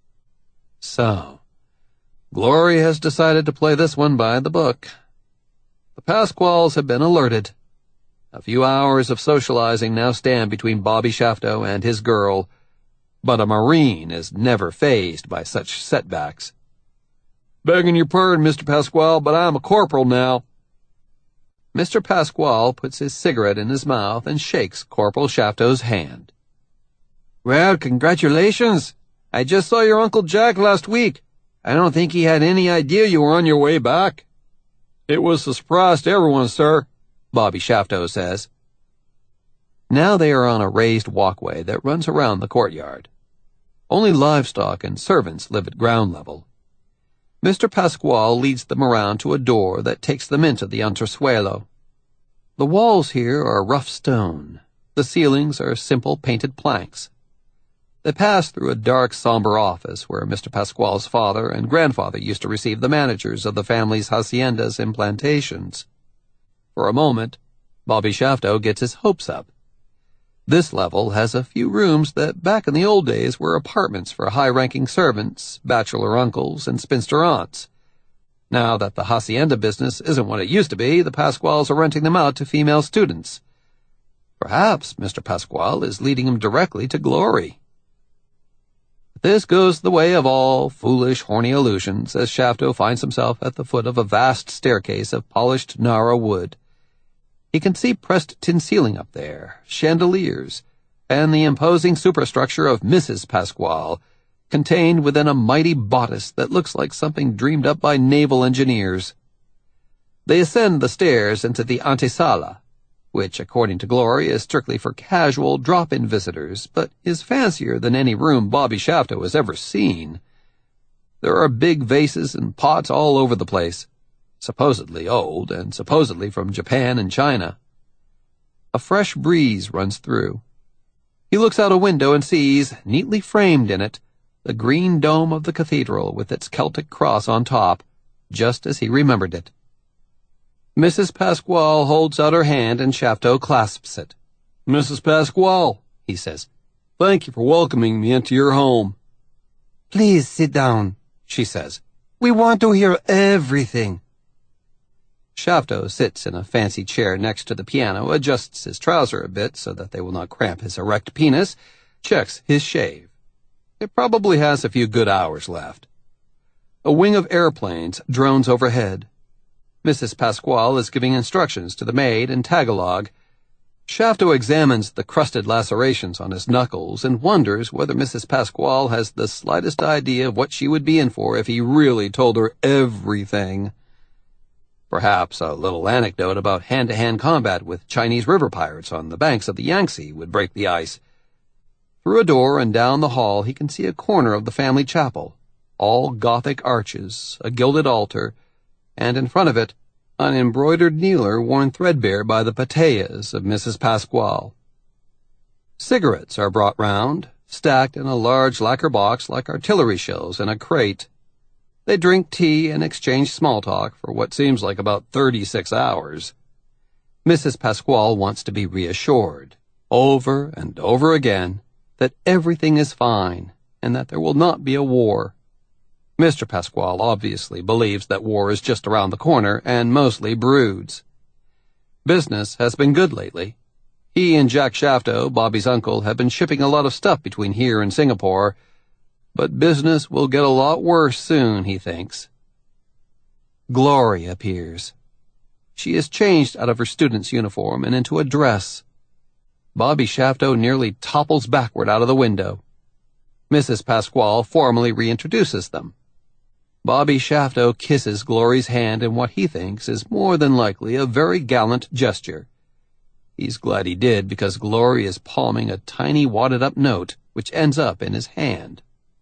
So, Glory has decided to play this one by the book. The Pasquales have been alerted. A few hours of socializing now stand between Bobby Shafto and his girl, but a Marine is never fazed by such setbacks. Begging your pardon, Mister Pasquale, but I'm a corporal now. Mister Pasquale puts his cigarette in his mouth and shakes Corporal Shafto's hand. Well, congratulations. I just saw your Uncle Jack last week. I don't think he had any idea you were on your way back. It was a surprise to everyone, sir, Bobby Shafto says. Now they are on a raised walkway that runs around the courtyard. Only livestock and servants live at ground level. Mister Pasquale leads them around to a door that takes them into the entresuelo. The walls here are rough stone. The ceilings are simple painted planks. They pass through a dark, somber office where Mister Pasquale's father and grandfather used to receive the managers of the family's haciendas and plantations. For a moment, Bobby Shafto gets his hopes up. This level has a few rooms that back in the old days were apartments for high-ranking servants, bachelor uncles, and spinster aunts. Now that the hacienda business isn't what it used to be, the Pasquales are renting them out to female students. Perhaps Mister Pasquale is leading him directly to glory. This goes the way of all foolish, horny illusions as Shafto finds himself at the foot of a vast staircase of polished Nara wood. He can see pressed tin ceiling up there, chandeliers, and the imposing superstructure of Missus Pasquale, contained within a mighty bodice that looks like something dreamed up by naval engineers. They ascend the stairs into the antesala, which, according to Glory, is strictly for casual drop-in visitors, but is fancier than any room Bobby Shafto has ever seen. There are big vases and pots all over the place, supposedly old and supposedly from Japan and China. A fresh breeze runs through. He looks out a window and sees, neatly framed in it, the green dome of the cathedral with its Celtic cross on top, just as he remembered it. Missus Pasquale holds out her hand and Shafto clasps it. Missus Pasquale, he says, thank you for welcoming me into your home. Please sit down, she says. We want to hear everything. Shafto sits in a fancy chair next to the piano, adjusts his trouser a bit so that they will not cramp his erect penis, checks his shave. It probably has a few good hours left. A wing of airplanes drones overhead. Missus Pasquale is giving instructions to the maid in Tagalog. Shafto examines the crusted lacerations on his knuckles and wonders whether Missus Pasquale has the slightest idea of what she would be in for if he really told her everything. Perhaps a little anecdote about hand-to-hand combat with Chinese river pirates on the banks of the Yangtze would break the ice. Through a door and down the hall he can see a corner of the family chapel, all Gothic arches, a gilded altar, and in front of it, an embroidered kneeler worn threadbare by the patillas of Missus Pasquale. Cigarettes are brought round, stacked in a large lacquer box like artillery shells in a crate. They drink tea and exchange small talk for what seems like about thirty-six hours. Missus Pasquale wants to be reassured, over and over again, that everything is fine and that there will not be a war. Mister Pasquale obviously believes that war is just around the corner and mostly broods. Business has been good lately. He and Jack Shafto, Bobby's uncle, have been shipping a lot of stuff between here and Singapore, but business will get a lot worse soon, he thinks. Glory appears. She is changed out of her student's uniform and into a dress. Bobby Shafto nearly topples backward out of the window. Missus Pasquale formally reintroduces them. Bobby Shafto kisses Glory's hand in what he thinks is more than likely a very gallant gesture. He's glad he did because Glory is palming a tiny wadded-up note which ends up in his hand.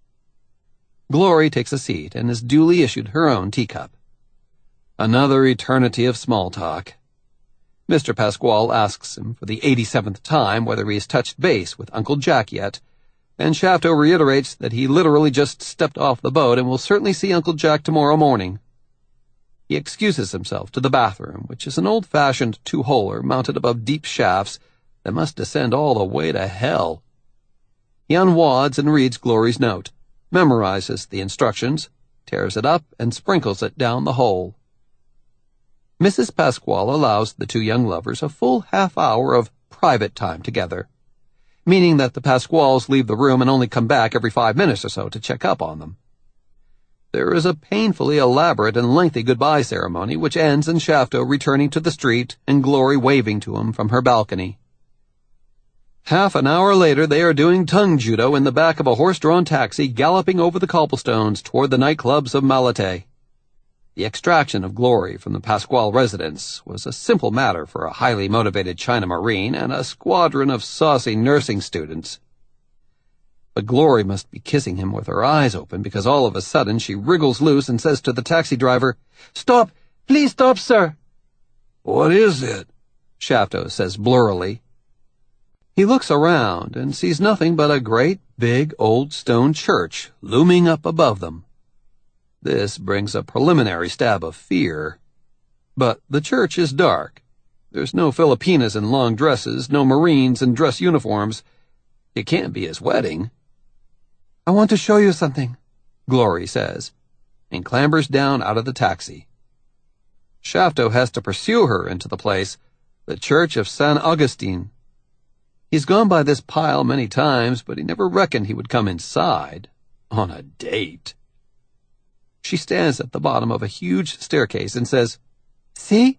Glory takes a seat and is duly issued her own teacup. Another eternity of small talk. Mister Pasquale asks him for the eighty-seventh time whether he has touched base with Uncle Jack yet, and Shafto reiterates that he literally just stepped off the boat and will certainly see Uncle Jack tomorrow morning. He excuses himself to the bathroom, which is an old-fashioned two-holer mounted above deep shafts that must descend all the way to hell. He unwads and reads Glory's note, memorizes the instructions, tears it up, and sprinkles it down the hole. Missus Pasquale allows the two young lovers a full half hour of private time together, meaning that the Pasquales leave the room and only come back every five minutes or so to check up on them. There is a painfully elaborate and lengthy goodbye ceremony which ends in Shafto returning to the street and Glory waving to him from her balcony. Half an hour later they are doing tongue judo in the back of a horse-drawn taxi galloping over the cobblestones toward the nightclubs of Malate. The extraction of Glory from the Pasquale residence was a simple matter for a highly motivated China Marine and a squadron of saucy nursing students. But Glory must be kissing him with her eyes open because all of a sudden she wriggles loose and says to the taxi driver, "Stop! Please stop, sir!" "What is it?" Shafto says blurrily. He looks around and sees nothing but a great, big, old stone church looming up above them. This brings a preliminary stab of fear. But the church is dark. There's no Filipinas in long dresses, no Marines in dress uniforms. It can't be his wedding. "I want to show you something," Glory says, and clambers down out of the taxi. Shafto has to pursue her into the place, the Church of San Agustin. He's gone by this pile many times, but he never reckoned he would come inside on a date. She stands at the bottom of a huge staircase and says, "See?"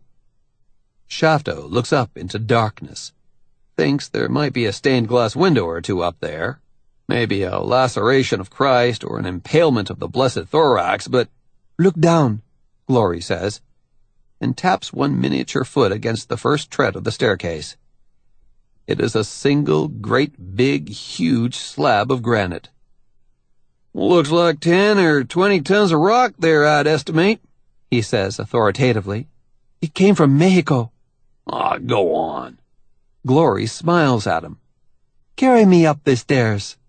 Shafto looks up into darkness, thinks there might be a stained glass window or two up there, maybe a laceration of Christ or an impalement of the blessed thorax, but "Look down," Glory says, and taps one miniature foot against the first tread of the staircase. It is a single, great, big, huge slab of granite. "Looks like ten or twenty tons of rock there, I'd estimate," he says authoritatively. "It came from Mexico." "Aw, go on." Glory smiles at him. "Carry me up the stairs."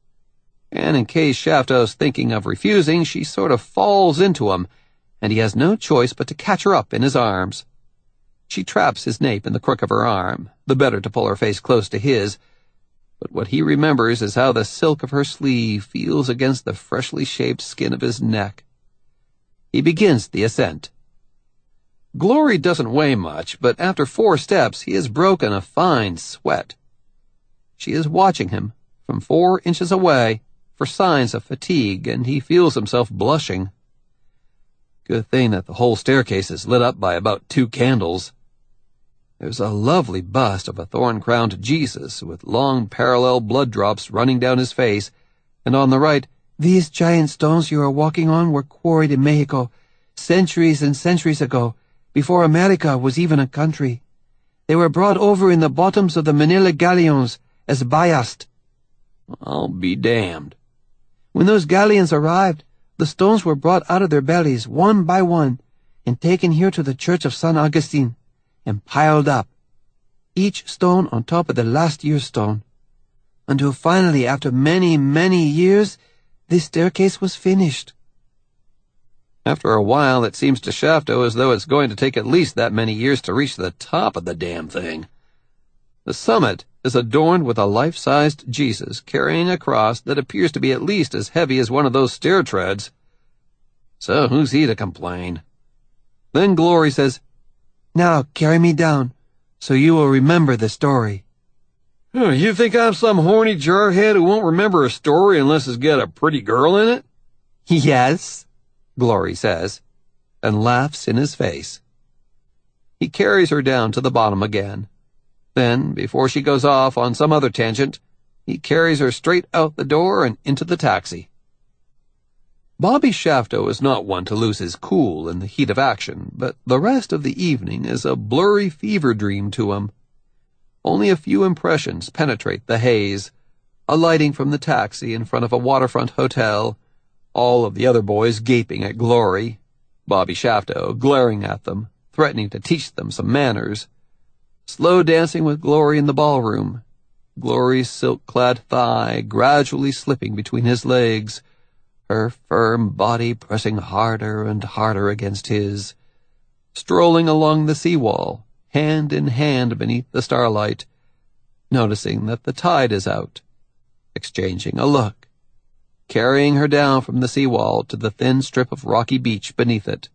And in case Shafto's thinking of refusing, she sort of falls into him, and he has no choice but to catch her up in his arms. She traps his nape in the crook of her arm, the better to pull her face close to his, but what he remembers is how the silk of her sleeve feels against the freshly shaved skin of his neck. He begins the ascent. Glory doesn't weigh much, but after four steps he has broken a fine sweat. She is watching him from four inches away for signs of fatigue, and he feels himself blushing. Good thing that the whole staircase is lit up by about two candles. There's a lovely bust of a thorn-crowned Jesus with long parallel blood drops running down his face, and on the right, "These giant stones you are walking on were quarried in Mexico centuries and centuries ago, before America was even a country. They were brought over in the bottoms of the Manila galleons as ballast." "I'll be damned." "When those galleons arrived, the stones were brought out of their bellies, one by one, and taken here to the Church of San Agustin, and piled up, each stone on top of the last year's stone, until finally, after many, many years, this staircase was finished." After a while, it seems to Shafto as though it's going to take at least that many years to reach the top of the damn thing. The summit is adorned with a life-sized Jesus carrying a cross that appears to be at least as heavy as one of those stair treads. So who's he to complain? Then Glory says, "Now carry me down, so you will remember the story." Oh, you think I'm some horny jarhead who won't remember a story unless it's got a pretty girl in it? "Yes," Glory says, and laughs in his face. He carries her down to the bottom again. Then, before she goes off on some other tangent, he carries her straight out the door and into the taxi. Bobby Shafto is not one to lose his cool in the heat of action, but the rest of the evening is a blurry fever dream to him. Only a few impressions penetrate the haze. Alighting from the taxi in front of a waterfront hotel, all of the other boys gaping at Glory, Bobby Shafto glaring at them, threatening to teach them some manners. Slow dancing with Glory in the ballroom, Glory's silk-clad thigh gradually slipping between his legs, her firm body pressing harder and harder against his, strolling along the seawall, hand in hand beneath the starlight, noticing that the tide is out, exchanging a look, carrying her down from the seawall to the thin strip of rocky beach beneath it.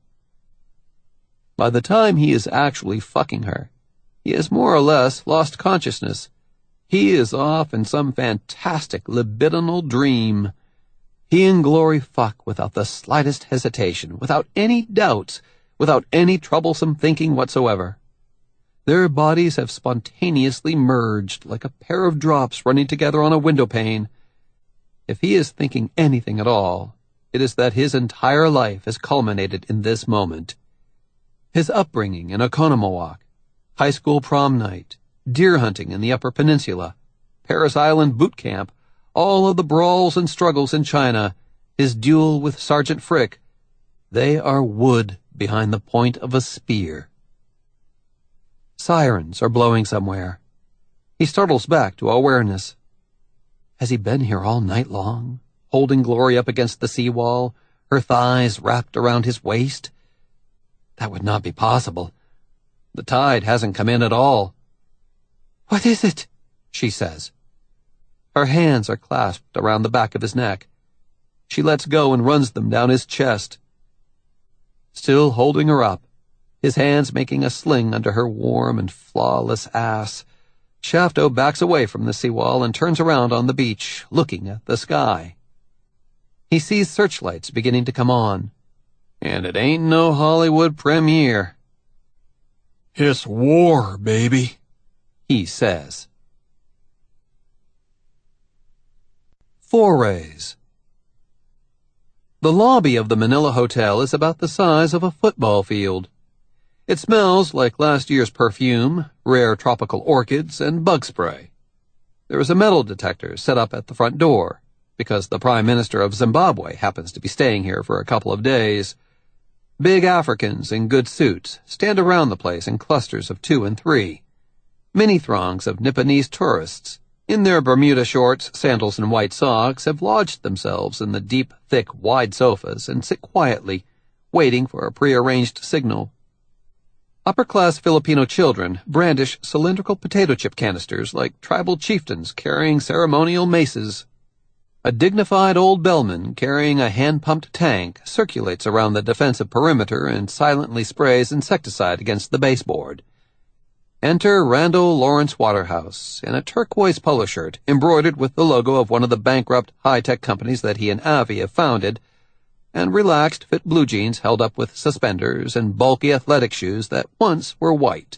By the time he is actually fucking her, he has more or less lost consciousness. He is off in some fantastic libidinal dream. He and Glory fuck without the slightest hesitation, without any doubts, without any troublesome thinking whatsoever. Their bodies have spontaneously merged like a pair of drops running together on a window pane. If he is thinking anything at all, it is that his entire life has culminated in this moment. His upbringing in Oconomowoc, high school prom night, deer hunting in the Upper Peninsula, Paris Island boot camp, all of the brawls and struggles in China, his duel with Sergeant Frick, they are wood behind the point of a spear. Sirens are blowing somewhere. He startles back to awareness. Has he been here all night long, holding Glory up against the seawall, her thighs wrapped around his waist? That would not be possible. The tide hasn't come in at all. "What is it?" she says. Her hands are clasped around the back of his neck. She lets go and runs them down his chest. Still holding her up, his hands making a sling under her warm and flawless ass, Shafto backs away from the seawall and turns around on the beach, looking at the sky. He sees searchlights beginning to come on, and it ain't no Hollywood premiere. "It's war, baby," he says. Forays. The lobby of the Manila Hotel is about the size of a football field. It smells like last year's perfume, rare tropical orchids, and bug spray. There is a metal detector set up at the front door, because the Prime Minister of Zimbabwe happens to be staying here for a couple of days. Big Africans in good suits stand around the place in clusters of two and three. Many throngs of Nipponese tourists, in their Bermuda shorts, sandals, and white socks, have lodged themselves in the deep, thick, wide sofas and sit quietly, waiting for a prearranged signal. Upper-class Filipino children brandish cylindrical potato chip canisters like tribal chieftains carrying ceremonial maces. A dignified old bellman carrying a hand-pumped tank circulates around the defensive perimeter and silently sprays insecticide against the baseboard. Enter Randall Lawrence Waterhouse in a turquoise polo shirt embroidered with the logo of one of the bankrupt high-tech companies that he and Avi have founded, and relaxed fit blue jeans held up with suspenders and bulky athletic shoes that once were white.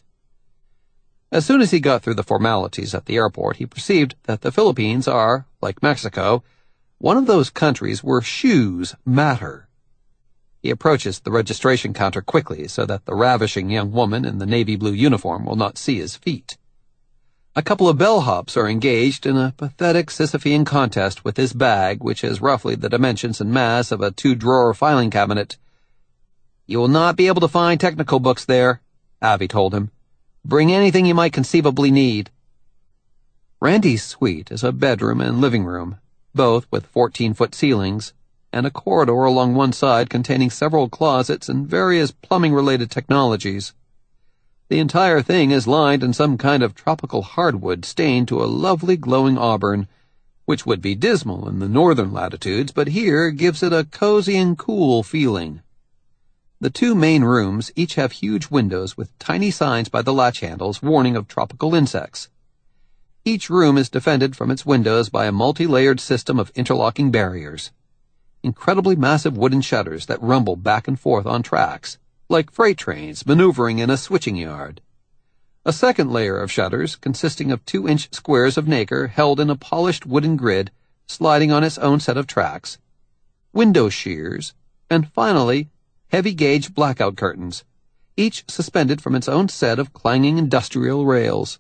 As soon as he got through the formalities at the airport, he perceived that the Philippines are, like Mexico, one of those countries where shoes matter. He approaches the registration counter quickly so that the ravishing young woman in the navy blue uniform will not see his feet. A couple of bellhops are engaged in a pathetic Sisyphean contest with his bag, which has roughly the dimensions and mass of a two-drawer filing cabinet. "You will not be able to find technical books there," Avi told him. "Bring anything you might conceivably need." Randy's suite is a bedroom and living room, both with fourteen-foot ceilings, and a corridor along one side containing several closets and various plumbing-related technologies. The entire thing is lined in some kind of tropical hardwood stained to a lovely glowing auburn, which would be dismal in the northern latitudes, but here gives it a cozy and cool feeling. The two main rooms each have huge windows with tiny signs by the latch handles warning of tropical insects. Each room is defended from its windows by a multi-layered system of interlocking barriers. Incredibly massive wooden shutters that rumble back and forth on tracks, like freight trains maneuvering in a switching yard. A second layer of shutters, consisting of two-inch squares of nacre held in a polished wooden grid, sliding on its own set of tracks. Window shears, and finally, heavy-gauge blackout curtains, each suspended from its own set of clanging industrial rails.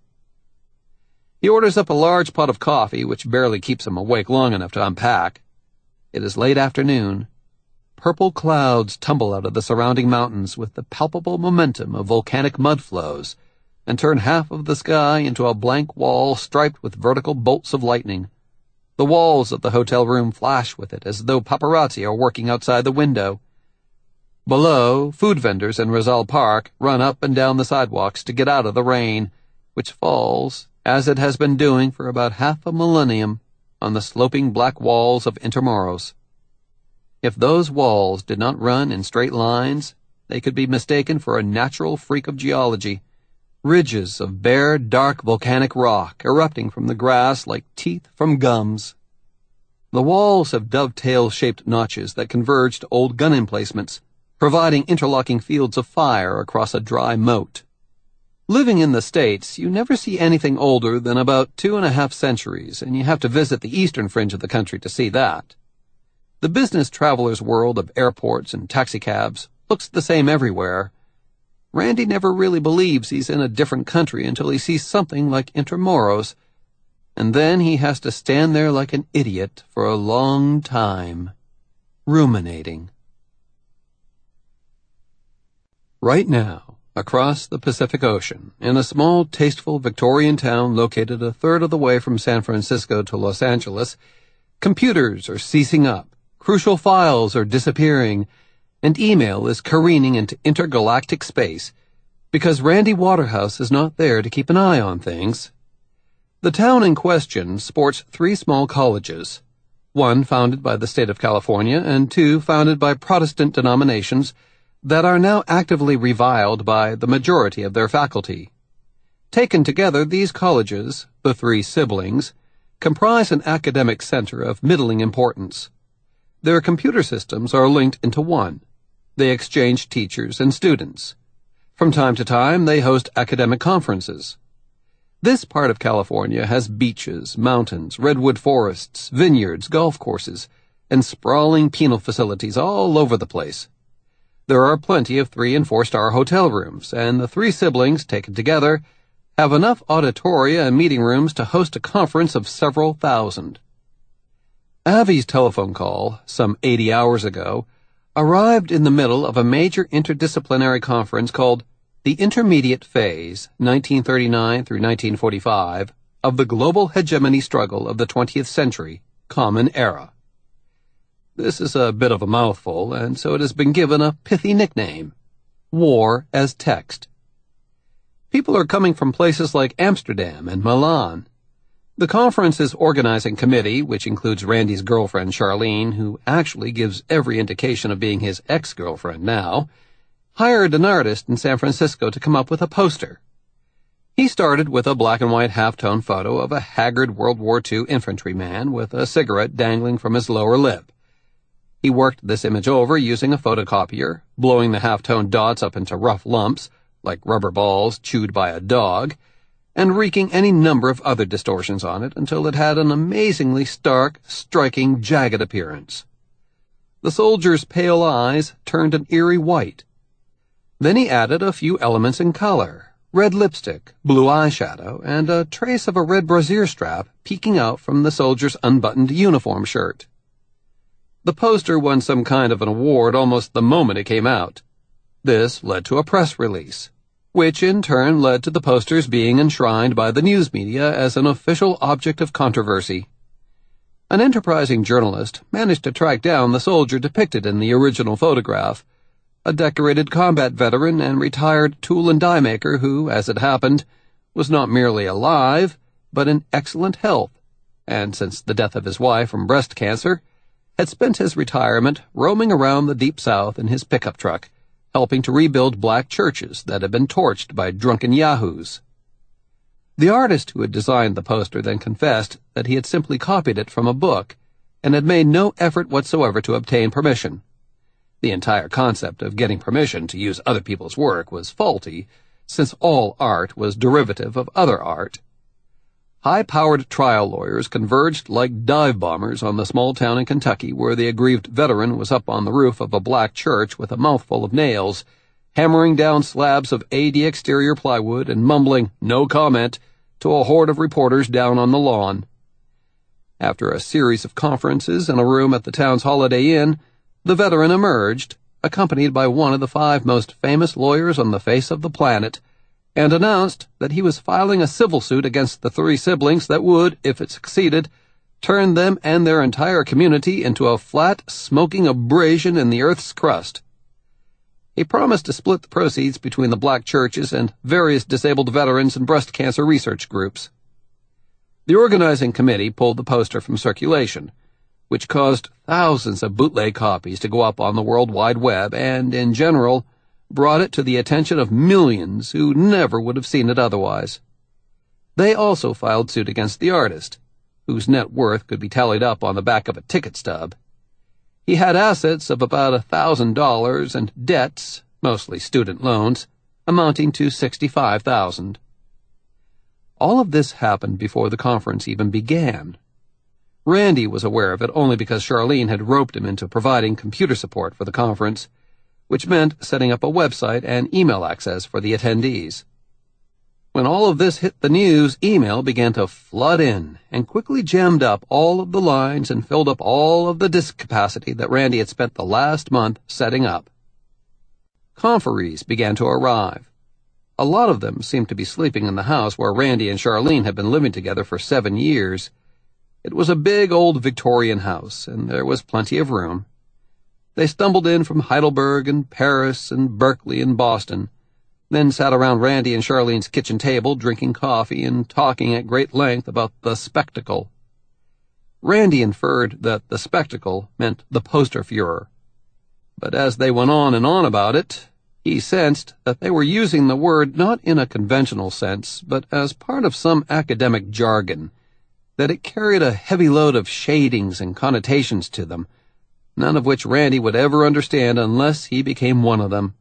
He orders up a large pot of coffee, which barely keeps him awake long enough to unpack. It is late afternoon. Purple clouds tumble out of the surrounding mountains with the palpable momentum of volcanic mud flows, and turn half of the sky into a blank wall striped with vertical bolts of lightning. The walls of the hotel room flash with it as though paparazzi are working outside the window. Below, food vendors in Rizal Park run up and down the sidewalks to get out of the rain, which falls, as it has been doing for about half a millennium, on the sloping black walls of Intramuros. If those walls did not run in straight lines, they could be mistaken for a natural freak of geology, ridges of bare, dark volcanic rock erupting from the grass like teeth from gums. The walls have dovetail-shaped notches that converge to old gun emplacements, providing interlocking fields of fire across a dry moat. Living in the States, you never see anything older than about two and a half centuries, and you have to visit the eastern fringe of the country to see that. The business traveler's world of airports and taxicabs looks the same everywhere. Randy never really believes he's in a different country until he sees something like Intramuros, and then he has to stand there like an idiot for a long time, ruminating. Right now, across the Pacific Ocean, in a small, tasteful Victorian town located a third of the way from San Francisco to Los Angeles, computers are ceasing up, crucial files are disappearing, and email is careening into intergalactic space because Randy Waterhouse is not there to keep an eye on things. The town in question sports three small colleges, one founded by the state of California and two founded by Protestant denominations that are now actively reviled by the majority of their faculty. Taken together, these colleges, the three siblings, comprise an academic center of middling importance. Their computer systems are linked into one. They exchange teachers and students. From time to time, they host academic conferences. This part of California has beaches, mountains, redwood forests, vineyards, golf courses, and sprawling penal facilities all over the place. There are plenty of three- and four-star hotel rooms, and the three siblings, taken together, have enough auditoria and meeting rooms to host a conference of several thousand. Avi's telephone call, some eighty hours ago, arrived in the middle of a major interdisciplinary conference called The Intermediate Phase, nineteen thirty-nine through nineteen forty-five, of the Global Hegemony Struggle of the twentieth Century, Common Era. This is a bit of a mouthful, and so it has been given a pithy nickname, War as Text. People are coming from places like Amsterdam and Milan. The conference's organizing committee, which includes Randy's girlfriend Charlene, who actually gives every indication of being his ex-girlfriend now, hired an artist in San Francisco to come up with a poster. He started with a black-and-white halftone photo of a haggard World War Two infantryman with a cigarette dangling from his lower lip. He worked this image over using a photocopier, blowing the halftone dots up into rough lumps, like rubber balls chewed by a dog, and wreaking any number of other distortions on it until it had an amazingly stark, striking, jagged appearance. The soldier's pale eyes turned an eerie white. Then he added a few elements in color, red lipstick, blue eyeshadow, and a trace of a red brassiere strap peeking out from the soldier's unbuttoned uniform shirt. The poster won some kind of an award almost the moment it came out. This led to a press release, which in turn led to the posters being enshrined by the news media as an official object of controversy. An enterprising journalist managed to track down the soldier depicted in the original photograph, a decorated combat veteran and retired tool and die maker who, as it happened, was not merely alive, but in excellent health, and since the death of his wife from breast cancer, had spent his retirement roaming around the Deep South in his pickup truck, helping to rebuild black churches that had been torched by drunken yahoos. The artist who had designed the poster then confessed that he had simply copied it from a book and had made no effort whatsoever to obtain permission. The entire concept of getting permission to use other people's work was faulty, since all art was derivative of other art. High-powered trial lawyers converged like dive bombers on the small town in Kentucky where the aggrieved veteran was up on the roof of a black church with a mouthful of nails, hammering down slabs of A D exterior plywood and mumbling, "No comment," to a horde of reporters down on the lawn. After a series of conferences in a room at the town's Holiday Inn, the veteran emerged, accompanied by one of the five most famous lawyers on the face of the planet, and announced that he was filing a civil suit against the three siblings that would, if it succeeded, turn them and their entire community into a flat, smoking abrasion in the earth's crust. He promised to split the proceeds between the black churches and various disabled veterans and breast cancer research groups. The organizing committee pulled the poster from circulation, which caused thousands of bootleg copies to go up on the World Wide Web and, in general, brought it to the attention of millions who never would have seen it otherwise. They also filed suit against the artist, whose net worth could be tallied up on the back of a ticket stub. He had assets of about a thousand dollars and debts, mostly student loans, amounting to sixty-five thousand. All of this happened before the conference even began. Randy was aware of it only because Charlene had roped him into providing computer support for the conference, which meant setting up a website and email access for the attendees. When all of this hit the news, email began to flood in and quickly jammed up all of the lines and filled up all of the disk capacity that Randy had spent the last month setting up. Conferees began to arrive. A lot of them seemed to be sleeping in the house where Randy and Charlene had been living together for seven years. It was a big old Victorian house, and there was plenty of room. They stumbled in from Heidelberg and Paris and Berkeley and Boston, then sat around Randy and Charlene's kitchen table drinking coffee and talking at great length about the spectacle. Randy inferred that the spectacle meant the poster Fuhrer. But as they went on and on about it, he sensed that they were using the word not in a conventional sense, but as part of some academic jargon, that it carried a heavy load of shadings and connotations to them, none of which Randy would ever understand unless he became one of them.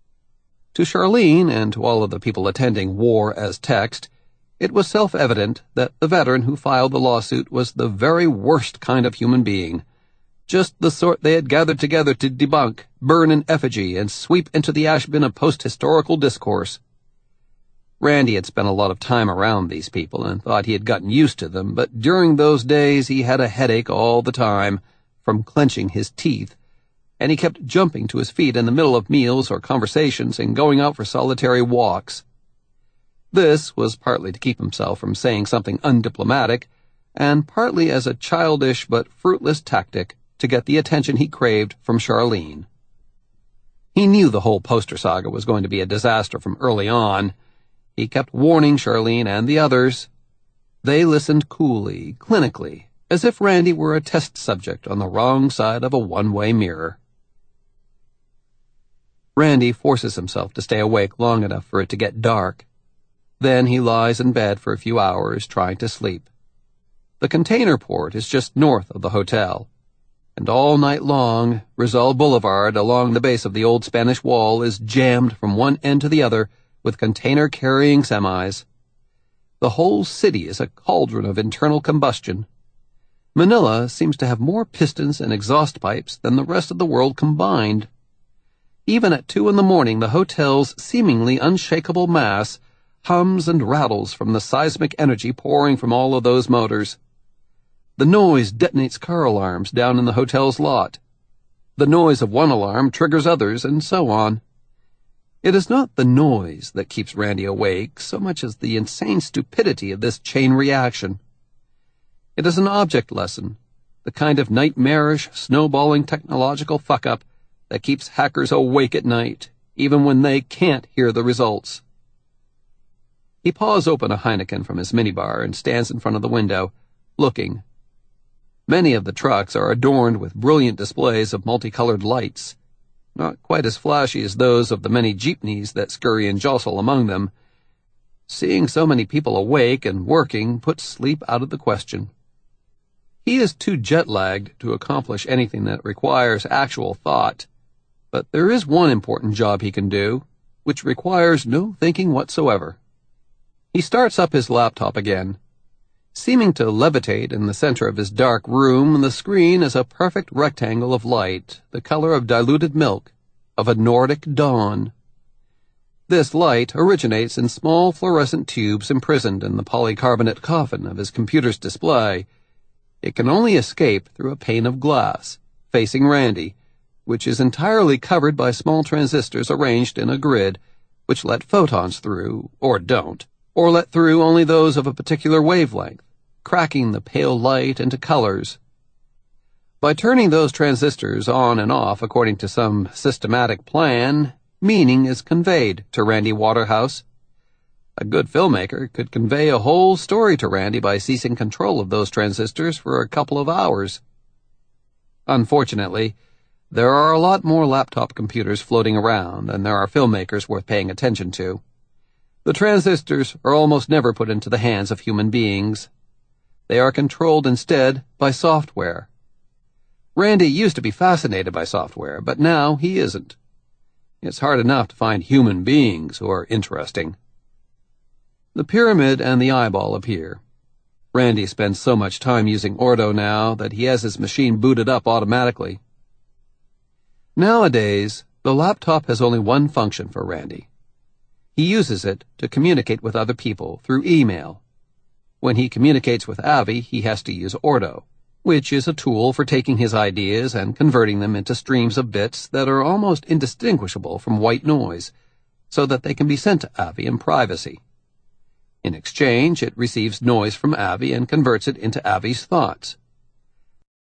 To Charlene and to all of the people attending War as Text, it was self-evident that the veteran who filed the lawsuit was the very worst kind of human being, just the sort they had gathered together to debunk, burn in effigy, and sweep into the ash bin of post-historical discourse. Randy had spent a lot of time around these people and thought he had gotten used to them, but during those days he had a headache all the time from clenching his teeth, and he kept jumping to his feet in the middle of meals or conversations and going out for solitary walks. This was partly to keep himself from saying something undiplomatic, and partly as a childish but fruitless tactic to get the attention he craved from Charlene. He knew the whole poster saga was going to be a disaster from early on. He kept warning Charlene and the others. They listened coolly, clinically, as if Randy were a test subject on the wrong side of a one-way mirror. Randy forces himself to stay awake long enough for it to get dark. Then he lies in bed for a few hours trying to sleep. The container port is just north of the hotel, and all night long, Rizal Boulevard along the base of the old Spanish wall is jammed from one end to the other with container-carrying semis. The whole city is a cauldron of internal combustion. Manila seems to have more pistons and exhaust pipes than the rest of the world combined. Even at two in the morning, the hotel's seemingly unshakable mass hums and rattles from the seismic energy pouring from all of those motors. The noise detonates car alarms down in the hotel's lot. The noise of one alarm triggers others, and so on. It is not the noise that keeps Randy awake so much as the insane stupidity of this chain reaction. It is an object lesson, the kind of nightmarish, snowballing technological fuck-up that keeps hackers awake at night, even when they can't hear the results. He paws open a Heineken from his minibar and stands in front of the window, looking. Many of the trucks are adorned with brilliant displays of multicolored lights, not quite as flashy as those of the many jeepneys that scurry and jostle among them. Seeing so many people awake and working puts sleep out of the question. He is too jet-lagged to accomplish anything that requires actual thought, but there is one important job he can do, which requires no thinking whatsoever. He starts up his laptop again. Seeming to levitate in the center of his dark room, the screen is a perfect rectangle of light, the color of diluted milk, of a Nordic dawn. This light originates in small fluorescent tubes imprisoned in the polycarbonate coffin of his computer's display. It can only escape through a pane of glass, facing Randy, which is entirely covered by small transistors arranged in a grid, which let photons through, or don't, or let through only those of a particular wavelength, cracking the pale light into colors. By turning those transistors on and off according to some systematic plan, meaning is conveyed to Randy Waterhouse. A good filmmaker could convey a whole story to Randy by seizing control of those transistors for a couple of hours. Unfortunately, there are a lot more laptop computers floating around than there are filmmakers worth paying attention to. The transistors are almost never put into the hands of human beings. They are controlled instead by software. Randy used to be fascinated by software, but now he isn't. It's hard enough to find human beings who are interesting. The pyramid and the eyeball appear. Randy spends so much time using Ordo now that he has his machine booted up automatically. Nowadays, the laptop has only one function for Randy. He uses it to communicate with other people through email. When he communicates with Avi, he has to use Ordo, which is a tool for taking his ideas and converting them into streams of bits that are almost indistinguishable from white noise, so that they can be sent to Avi in privacy. In exchange, it receives noise from Avi and converts it into Avi's thoughts.